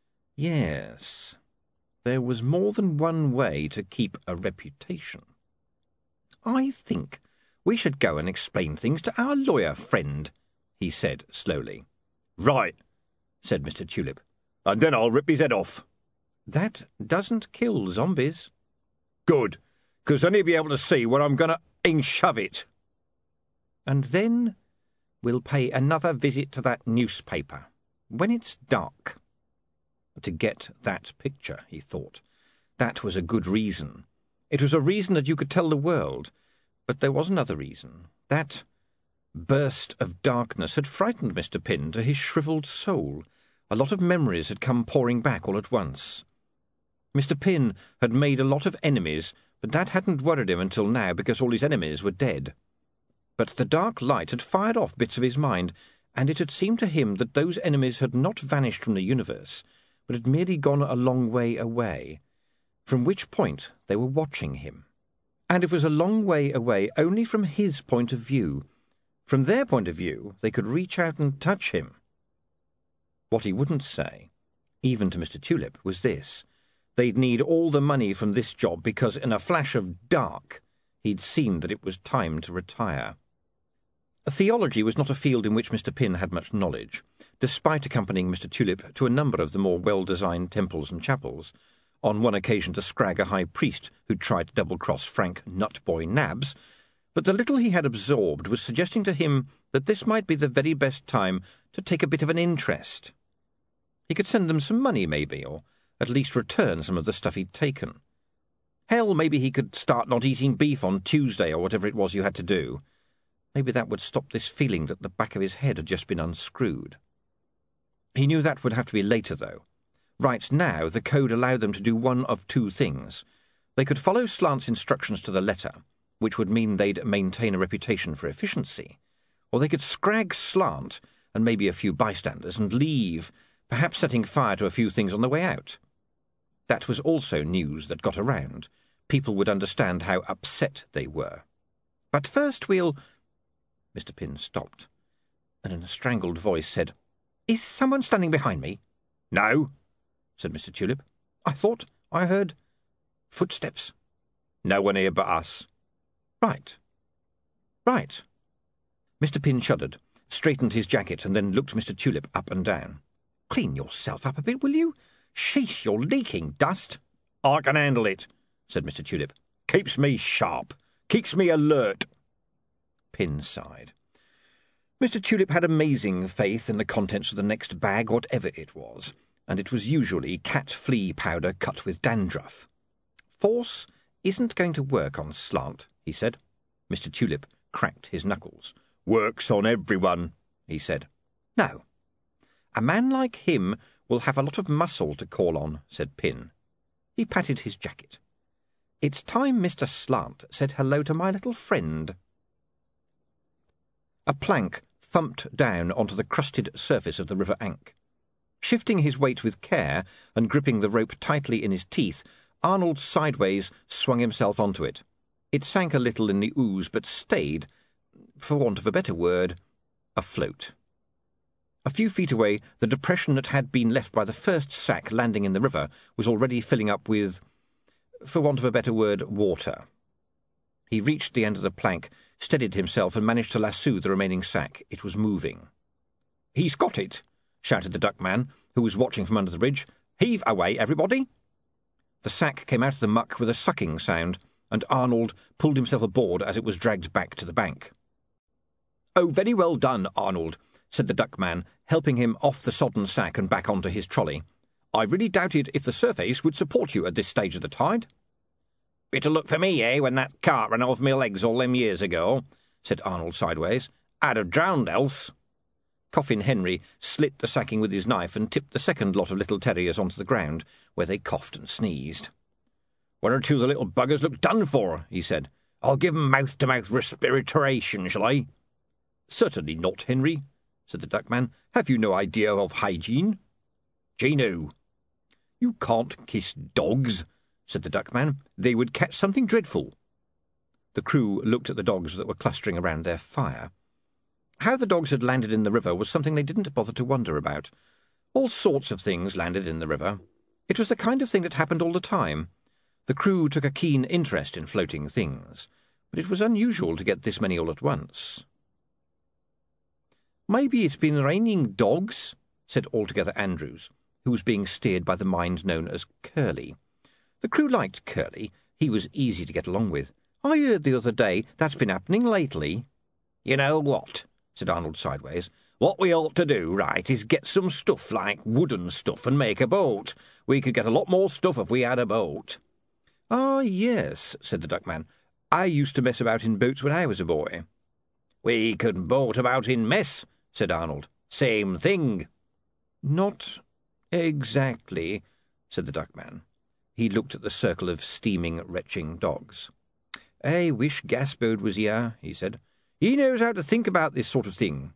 Yes, there was more than one way to keep a reputation. I think we should go and explain things to our lawyer friend, he said slowly. Right, said Mr. Tulip, and then I'll rip his head off. That doesn't kill zombies. Good, because then he'll be able to see where I'm going to f***ing shove it. And then we'll pay another visit to that newspaper, when it's dark. To get that picture, he thought. That was a good reason. It was a reason that you could tell the world. But there was another reason. That burst of darkness had frightened Mr. Pym to his shrivelled soul. A lot of memories had come pouring back all at once. Mr. Pym had made a lot of enemies, but that hadn't worried him until now because all his enemies were dead. But the dark light had fired off bits of his mind, and it had seemed to him that those enemies had not vanished from the universe, but had merely gone a long way away, from which point they were watching him. And it was a long way away only from his point of view. From their point of view, they could reach out and touch him. What he wouldn't say, even to Mr. Tulip, was this. They'd need all the money from this job because in a flash of dark he'd seen that it was time to retire. Theology was not a field in which Mr. Pym had much knowledge, despite accompanying Mr. Tulip to a number of the more well-designed temples and chapels, on one occasion to scrag a high priest who'd tried to double-cross Frank Nutboy Nabbs, but the little he had absorbed was suggesting to him that this might be the very best time to take a bit of an interest. He could send them some money, maybe, or at least return some of the stuff he'd taken. Hell, maybe he could start not eating beef on Tuesday or whatever it was you had to do. Maybe that would stop this feeling that the back of his head had just been unscrewed. He knew that would have to be later, though. Right now, the code allowed them to do one of two things. They could follow Slant's instructions to the letter, which would mean they'd maintain a reputation for efficiency, or they could scrag Slant and maybe a few bystanders and leave, perhaps setting fire to a few things on the way out. That was also news that got around. People would understand how upset they were. But first we'll... Mr. Pym stopped, and in a strangled voice said, "Is someone standing behind me?" "No," said Mr. Tulip. "I thought I heard footsteps." "No one here but us." Right. Mr. Pym shuddered, straightened his jacket, and then looked Mr. Tulip up and down. "Clean yourself up a bit, will you? Sheesh, you're leaking dust." "I can handle it," said Mr. Tulip. "Keeps me sharp. Keeps me alert." Pym sighed. Mr. Tulip had amazing faith in the contents of the next bag, whatever it was, and it was usually cat flea powder cut with dandruff. "Force isn't going to work on Slant," he said. Mr. Tulip cracked his knuckles. "Works on everyone," he said. "No. A man like him will have a lot of muscle to call on," said Pym. He patted his jacket. "It's time Mr. Slant said hello to my little friend." A plank thumped down onto the crusted surface of the River Ank. Shifting his weight with care and gripping the rope tightly in his teeth, Arnold sideways swung himself onto it. It sank a little in the ooze, but stayed, for want of a better word, afloat. A few feet away, the depression that had been left by the first sack landing in the river was already filling up with, for want of a better word, water. He reached the end of the plank, steadied himself, and managed to lasso the remaining sack. It was moving. "He's got it!" shouted the duckman, who was watching from under the bridge. "Heave away, everybody!" The sack came out of the muck with a sucking sound, and Arnold pulled himself aboard as it was dragged back to the bank. "Oh, very well done, Arnold," said the duckman, helping him off the sodden sack and back onto his trolley. "I really doubted if the surface would support you at this stage of the tide." "Bit of luck for me, eh, when that cart ran off my legs all them years ago," said Arnold sideways. "I'd have drowned else." Coffin Henry slit the sacking with his knife and tipped the second lot of little terriers onto the ground, where they coughed and sneezed. "One or two of the little buggers look done for," he said. "I'll give 'em mouth-to-mouth respiration, shall I?" "Certainly not, Henry," said the duckman. "Have you no idea of hygiene?" "Gino." "You can't kiss dogs," said the duckman. "They would catch something dreadful." The crew looked at the dogs that were clustering around their fire. How the dogs had landed in the river was something they didn't bother to wonder about. All sorts of things landed in the river. It was the kind of thing that happened all the time. The crew took a keen interest in floating things, but it was unusual to get this many all at once. "Maybe it's been raining dogs," said Altogether Andrews, who was being steered by the mind known as Curly. The crew liked Curly. He was easy to get along with. I heard the other day that's been happening lately."
"You know what?" said Arnold sideways. "What we ought to do, right, is get some stuff like wooden stuff and make a boat. We could get a lot more stuff if we had a boat."
"Ah, yes," said the Duckman. "I used to mess about in boats when I was a boy."
"We can boat about in mess," said Arnold. "Same thing."
"Not exactly," said the Duckman. He looked at the circle of steaming, retching dogs. "I wish Gaspode was here," he said. "He knows how to think about this sort of thing."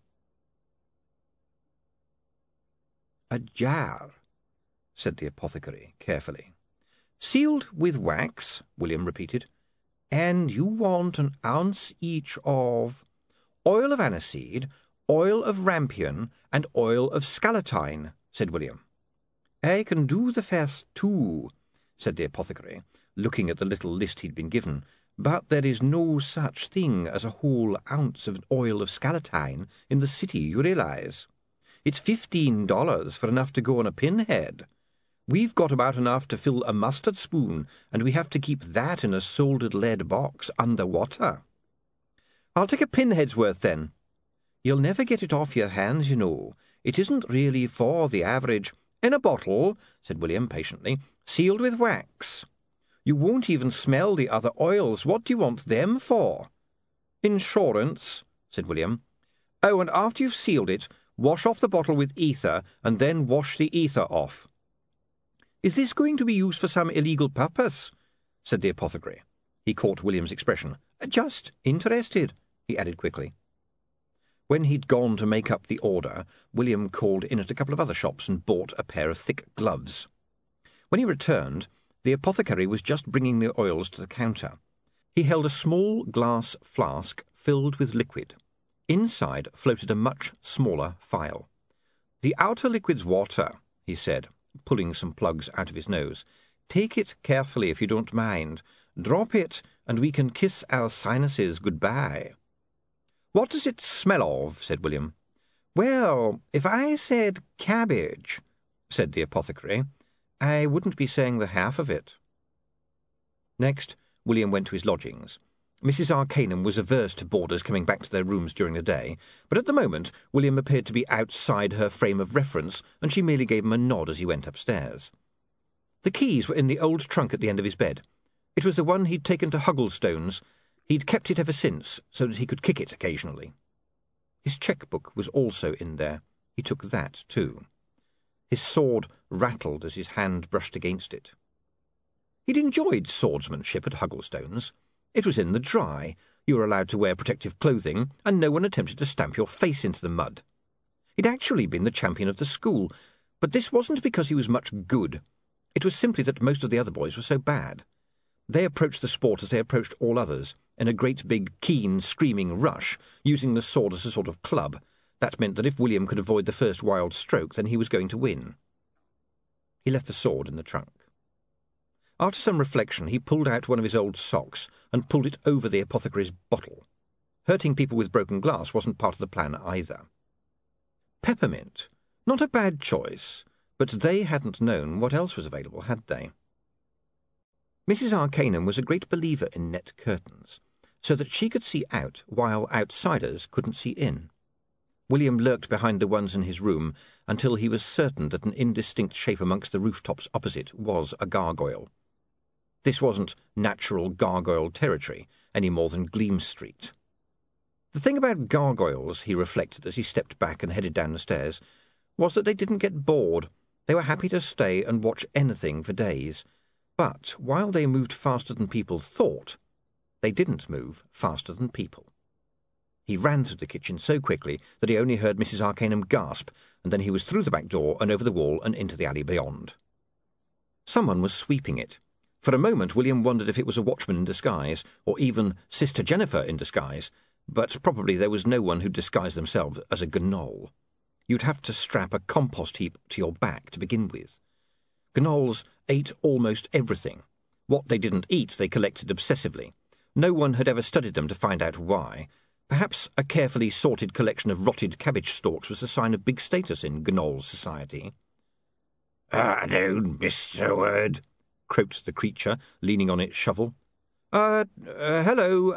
"A jar," said the apothecary carefully. "Sealed with wax," William repeated. "And you want an ounce each of oil of aniseed, oil of rampion, and oil of scalatine," said William. "I can do the first two," said the apothecary, looking at the little list he'd been given, "but there is no such thing as a whole ounce of oil of scalatine in the city, you realize. It's $15 for enough to go on a pinhead. We've got about enough to fill a mustard spoon, and we have to keep that in a soldered lead box under water." "I'll take a pinhead's worth, then." "You'll never get it off your hands, you know. It isn't really for the average—" "In a bottle," said William patiently, "sealed with wax. You won't even smell the other oils. What do you want them for?" "Insurance," said William. "Oh, and after you've sealed it, wash off the bottle with ether, and then wash the ether off." "Is this going to be used for some illegal purpose?" said the apothecary. He caught William's expression. "Just interested," he added quickly. When he'd gone to make up the order, William called in at a couple of other shops and bought a pair of thick gloves. When he returned, the apothecary was just bringing the oils to the counter. He held a small glass flask filled with liquid. Inside floated a much smaller phial. "The outer liquid's water," he said, pulling some plugs out of his nose. "Take it carefully if you don't mind. Drop it, and we can kiss our sinuses goodbye." "What does it smell of?" said William. "Well, if I said cabbage," said the apothecary, "I wouldn't be saying the half of it." Next, William went to his lodgings. Mrs. Arcanum was averse to boarders coming back to their rooms during the day, but at the moment William appeared to be outside her frame of reference, and she merely gave him a nod as he went upstairs. The keys were in the old trunk at the end of his bed. It was the one he'd taken to Hugglestone's. He'd kept it ever since, so that he could kick it occasionally. His cheque-book was also in there. He took that, too. His sword rattled as his hand brushed against it. He'd enjoyed swordsmanship at Hugglestone's. It was in the dry. You were allowed to wear protective clothing, and no one attempted to stamp your face into the mud. He'd actually been the champion of the school, but this wasn't because he was much good. It was simply that most of the other boys were so bad. They approached the sport as they approached all others, in a great big, keen, screaming rush, using the sword as a sort of club. That meant that if William could avoid the first wild stroke, then he was going to win. He left the sword in the trunk. After some reflection, he pulled out one of his old socks and pulled it over the apothecary's bottle. Hurting people with broken glass wasn't part of the plan either. Peppermint. Not a bad choice, but they hadn't known what else was available, had they? Mrs. Arcanum was a great believer in net curtains, so that she could see out while outsiders couldn't see in. William lurked behind the ones in his room until he was certain that an indistinct shape amongst the rooftops opposite was a gargoyle. This wasn't natural gargoyle territory, any more than Gleam Street. The thing about gargoyles, he reflected as he stepped back and headed down the stairs, was that they didn't get bored. They were happy to stay and watch anything for days. But while they moved faster than people thought, they didn't move faster than people. He ran through the kitchen so quickly that he only heard Mrs. Arcanum gasp, and then he was through the back door and over the wall and into the alley beyond. Someone was sweeping it. For a moment William wondered if it was a watchman in disguise, or even Sister Jennifer in disguise, but probably there was no one who'd disguise themselves as a gnoll. You'd have to strap a compost heap to your back to begin with. Gnolls ate almost everything. What they didn't eat they collected obsessively. No one had ever studied them to find out why. Perhaps a carefully sorted collection of rotted cabbage stalks was a sign of big status in gnoll society.
"I don't miss a word," croaked the creature, leaning on its shovel.
Hello,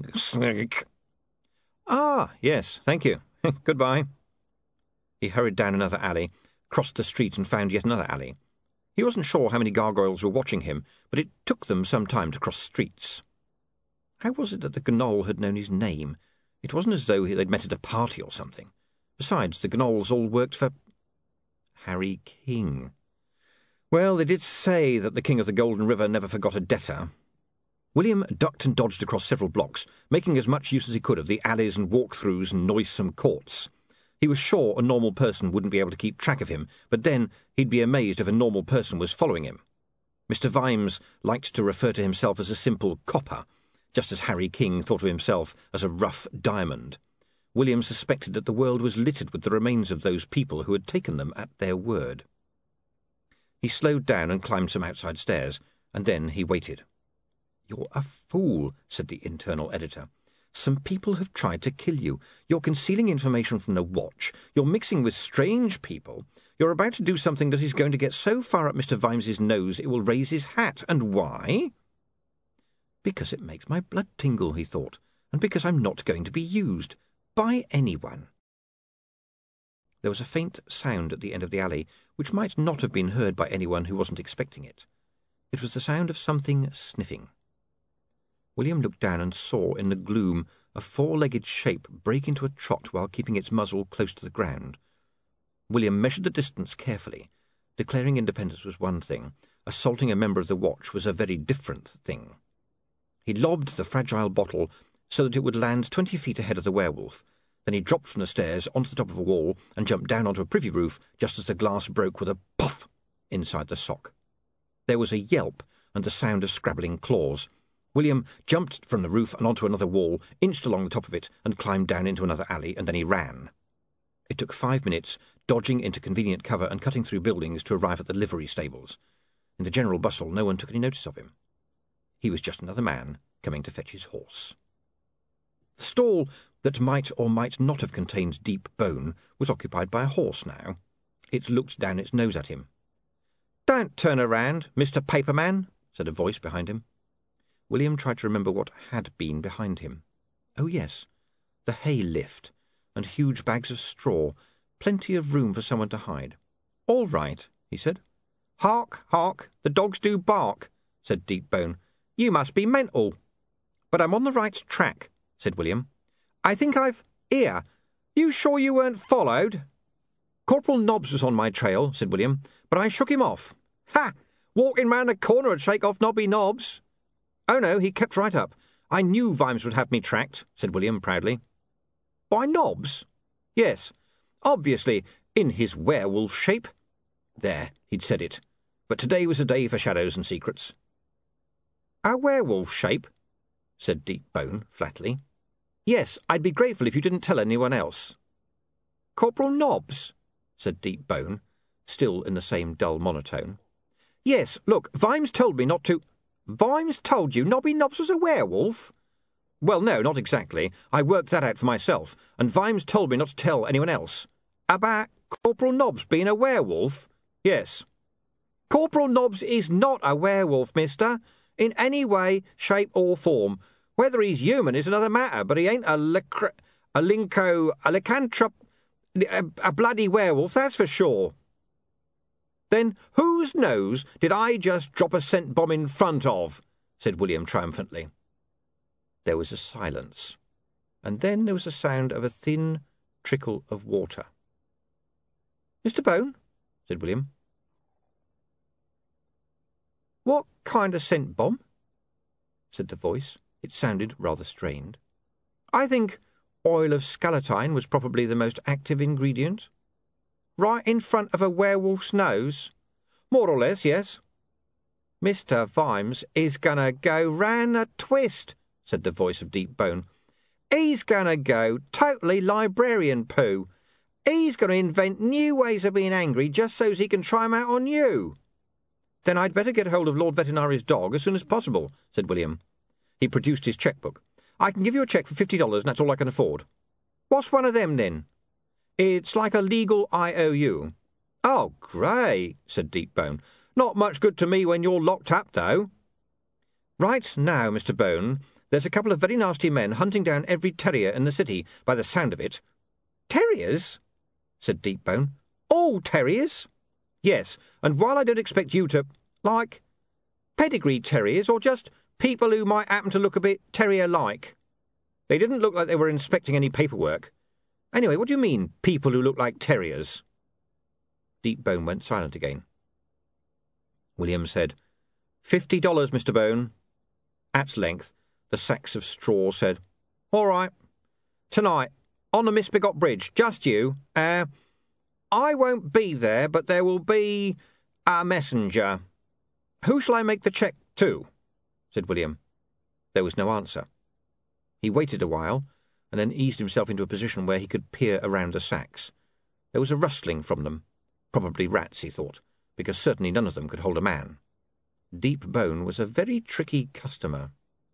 Ah, yes, thank you. Goodbye. He hurried down another alley, crossed the street and found yet another alley. He wasn't sure how many gargoyles were watching him, but it took them some time to cross streets. How was it that the Gnoll had known his name? It wasn't as though they'd met at a party or something. Besides, the Gnolls all worked for Harry King. Well, they did say that the King of the Golden River never forgot a debtor. William ducked and dodged across several blocks, making as much use as he could of the alleys and walk-throughs and noisome courts. He was sure a normal person wouldn't be able to keep track of him, but then he'd be amazed if a normal person was following him. Mr. Vimes liked to refer to himself as a simple copper, just as Harry King thought of himself as a rough diamond. William suspected that the world was littered with the remains of those people who had taken them at their word. He slowed down and climbed some outside stairs, and then he waited. "You're a fool," said the internal editor. "Some people have tried to kill you. You're concealing information from the Watch. You're mixing with strange people. You're about to do something that is going to get so far up Mr. Vimes's nose it will raise his hat. And why?" "Because it makes my blood tingle," he thought, "and because I'm not going to be used by anyone." There was a faint sound at the end of the alley, which might not have been heard by anyone who wasn't expecting it. It was the sound of something sniffing. William looked down and saw in the gloom a four-legged shape break into a trot while keeping its muzzle close to the ground. William measured the distance carefully. Declaring independence was one thing. Assaulting a member of the Watch was a very different thing. He lobbed the fragile bottle so that it would land 20 feet ahead of the werewolf. Then he dropped from the stairs onto the top of a wall and jumped down onto a privy roof just as the glass broke with a puff inside the sock. There was a yelp and the sound of scrabbling claws. William jumped from the roof and onto another wall, inched along the top of it, and climbed down into another alley, and then he ran. It took 5 minutes, dodging into convenient cover and cutting through buildings to arrive at the livery stables. In the general bustle, no one took any notice of him. He was just another man coming to fetch his horse. The stall that might or might not have contained Deep Bone was occupied by a horse now. It looked down its nose at him. "Don't turn around, Mr. Paperman," said a voice behind him. William tried to remember what had been behind him. Oh, yes, the hay lift, and huge bags of straw, plenty of room for someone to hide. "All right," he said. "Hark, hark, the dogs do bark," said Deep Bone. "You must be mental." "But I'm on the right track," said William. "I think Here, you sure you weren't followed?" "Corporal Nobbs was on my trail," said William, "but I shook him off." "Ha! Walking round the corner would shake off Nobby Nobbs." "Oh, no, he kept right up. I knew Vimes would have me tracked," said William proudly. "By Nobbs?" "Yes, obviously, in his werewolf shape." There, he'd said it. But today was a day for shadows and secrets. "A werewolf shape?" said Deep Bone flatly. "Yes, I'd be grateful if you didn't tell anyone else." "Corporal Nobbs?" said Deep Bone, still in the same dull monotone. "Yes, look, Vimes told me not to—" "Vimes told you Nobby Nobbs was a werewolf?" "Well, no, not exactly. I worked that out for myself, and Vimes told me not to tell anyone else." "About Corporal Nobbs being a werewolf?" "Yes." "Corporal Nobbs is not a werewolf, mister, in any way, shape or form. Whether he's human is another matter, but he ain't a lycanthrope, a bloody werewolf, that's for sure." "Then whose nose did I just drop a scent bomb in front of?" said William triumphantly. There was a silence, and then there was the sound of a thin trickle of water. "Mr. Bone?" said William. "What kind of scent bomb?" said the voice. It sounded rather strained. "I think oil of scalatine was probably the most active ingredient." "Right in front of a werewolf's nose?" "More or less, yes." "Mr. Vimes is gonna go round a twist," said the voice of Deep Bone. "He's gonna go totally librarian poo. He's gonna invent new ways of being angry just so's he can try 'em out on you." "Then I'd better get hold of Lord Vetinari's dog as soon as possible," said William. He produced his cheque-book. "I can give you a cheque for $50, and that's all I can afford." "What's one of them, then?" "It's like a legal IOU." "Oh, great," said Deep Bone. "Not much good to me when you're locked up, though." Right now, Mr. Bone, there's a couple of very nasty men hunting down every terrier in the city, by the sound of it.
Terriers?
Said Deepbone.
All terriers?
Yes, and while I don't expect you to, like, pedigree terriers or just people who might happen to look a bit terrier-like. They didn't look like they were inspecting any paperwork. Anyway, what do you mean, people who look like terriers? Deepbone went silent again. William said, $50, Mr. Bone. At length, the sacks of straw said, All right. Tonight, on the Misbegot Bridge, just you. I won't be there, but there will be a messenger. Who shall I make the cheque to? Said William. There was no answer. He waited a while, and then eased himself into a position where he could peer around the sacks. There was a rustling from them. Probably rats, he thought, because certainly none of them could hold a man. Deepbone was a very tricky customer.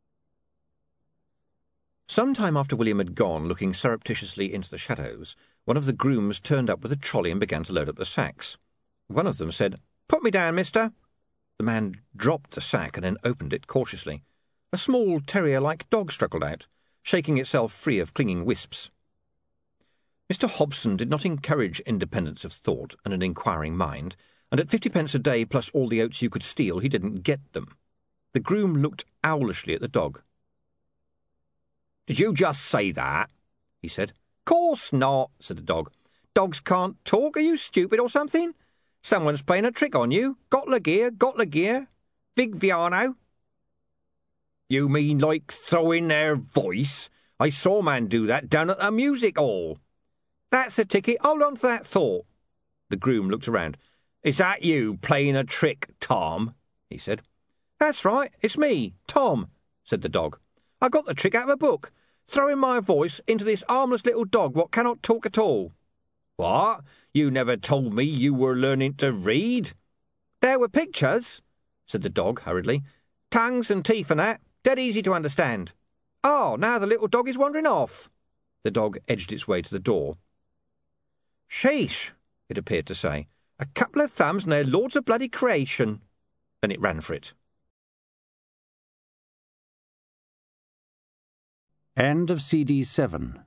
Some time after William had gone, looking surreptitiously into the shadows, one of the grooms turned up with a trolley and began to load up the sacks. One of them said, Put me down, mister. The man dropped the sack and then opened it cautiously. A small terrier-like dog struggled out, shaking itself free of clinging wisps. Mr. Hobson did not encourage independence of thought and an inquiring mind, and at 50p a day plus all the oats you could steal, he didn't get them. The groom looked owlishly at the dog.
Did you just say that? He said.
Course not, said the dog. Dogs can't talk. Are you stupid or something? Someone's playing a trick on you. Got the gear. Vig Viano.
You mean like throwing their voice? I saw a man do that down at the music hall.
That's a ticket. Hold on to that thought. The groom looked around.
Is that you playing a trick, Tom? He said.
That's right. It's me, Tom, said the dog. I got the trick out of a book, throwing my voice into this harmless little dog what cannot talk at all.
What? You never told me you were learning to read?
There were pictures, said the dog hurriedly. Tongues and teeth and that, dead easy to understand. Oh, now the little dog is wandering off. The dog edged its way to the door. Sheesh, it appeared to say. A couple of thumbs and they're lords of bloody creation. Then it ran for it.
End of CD 7.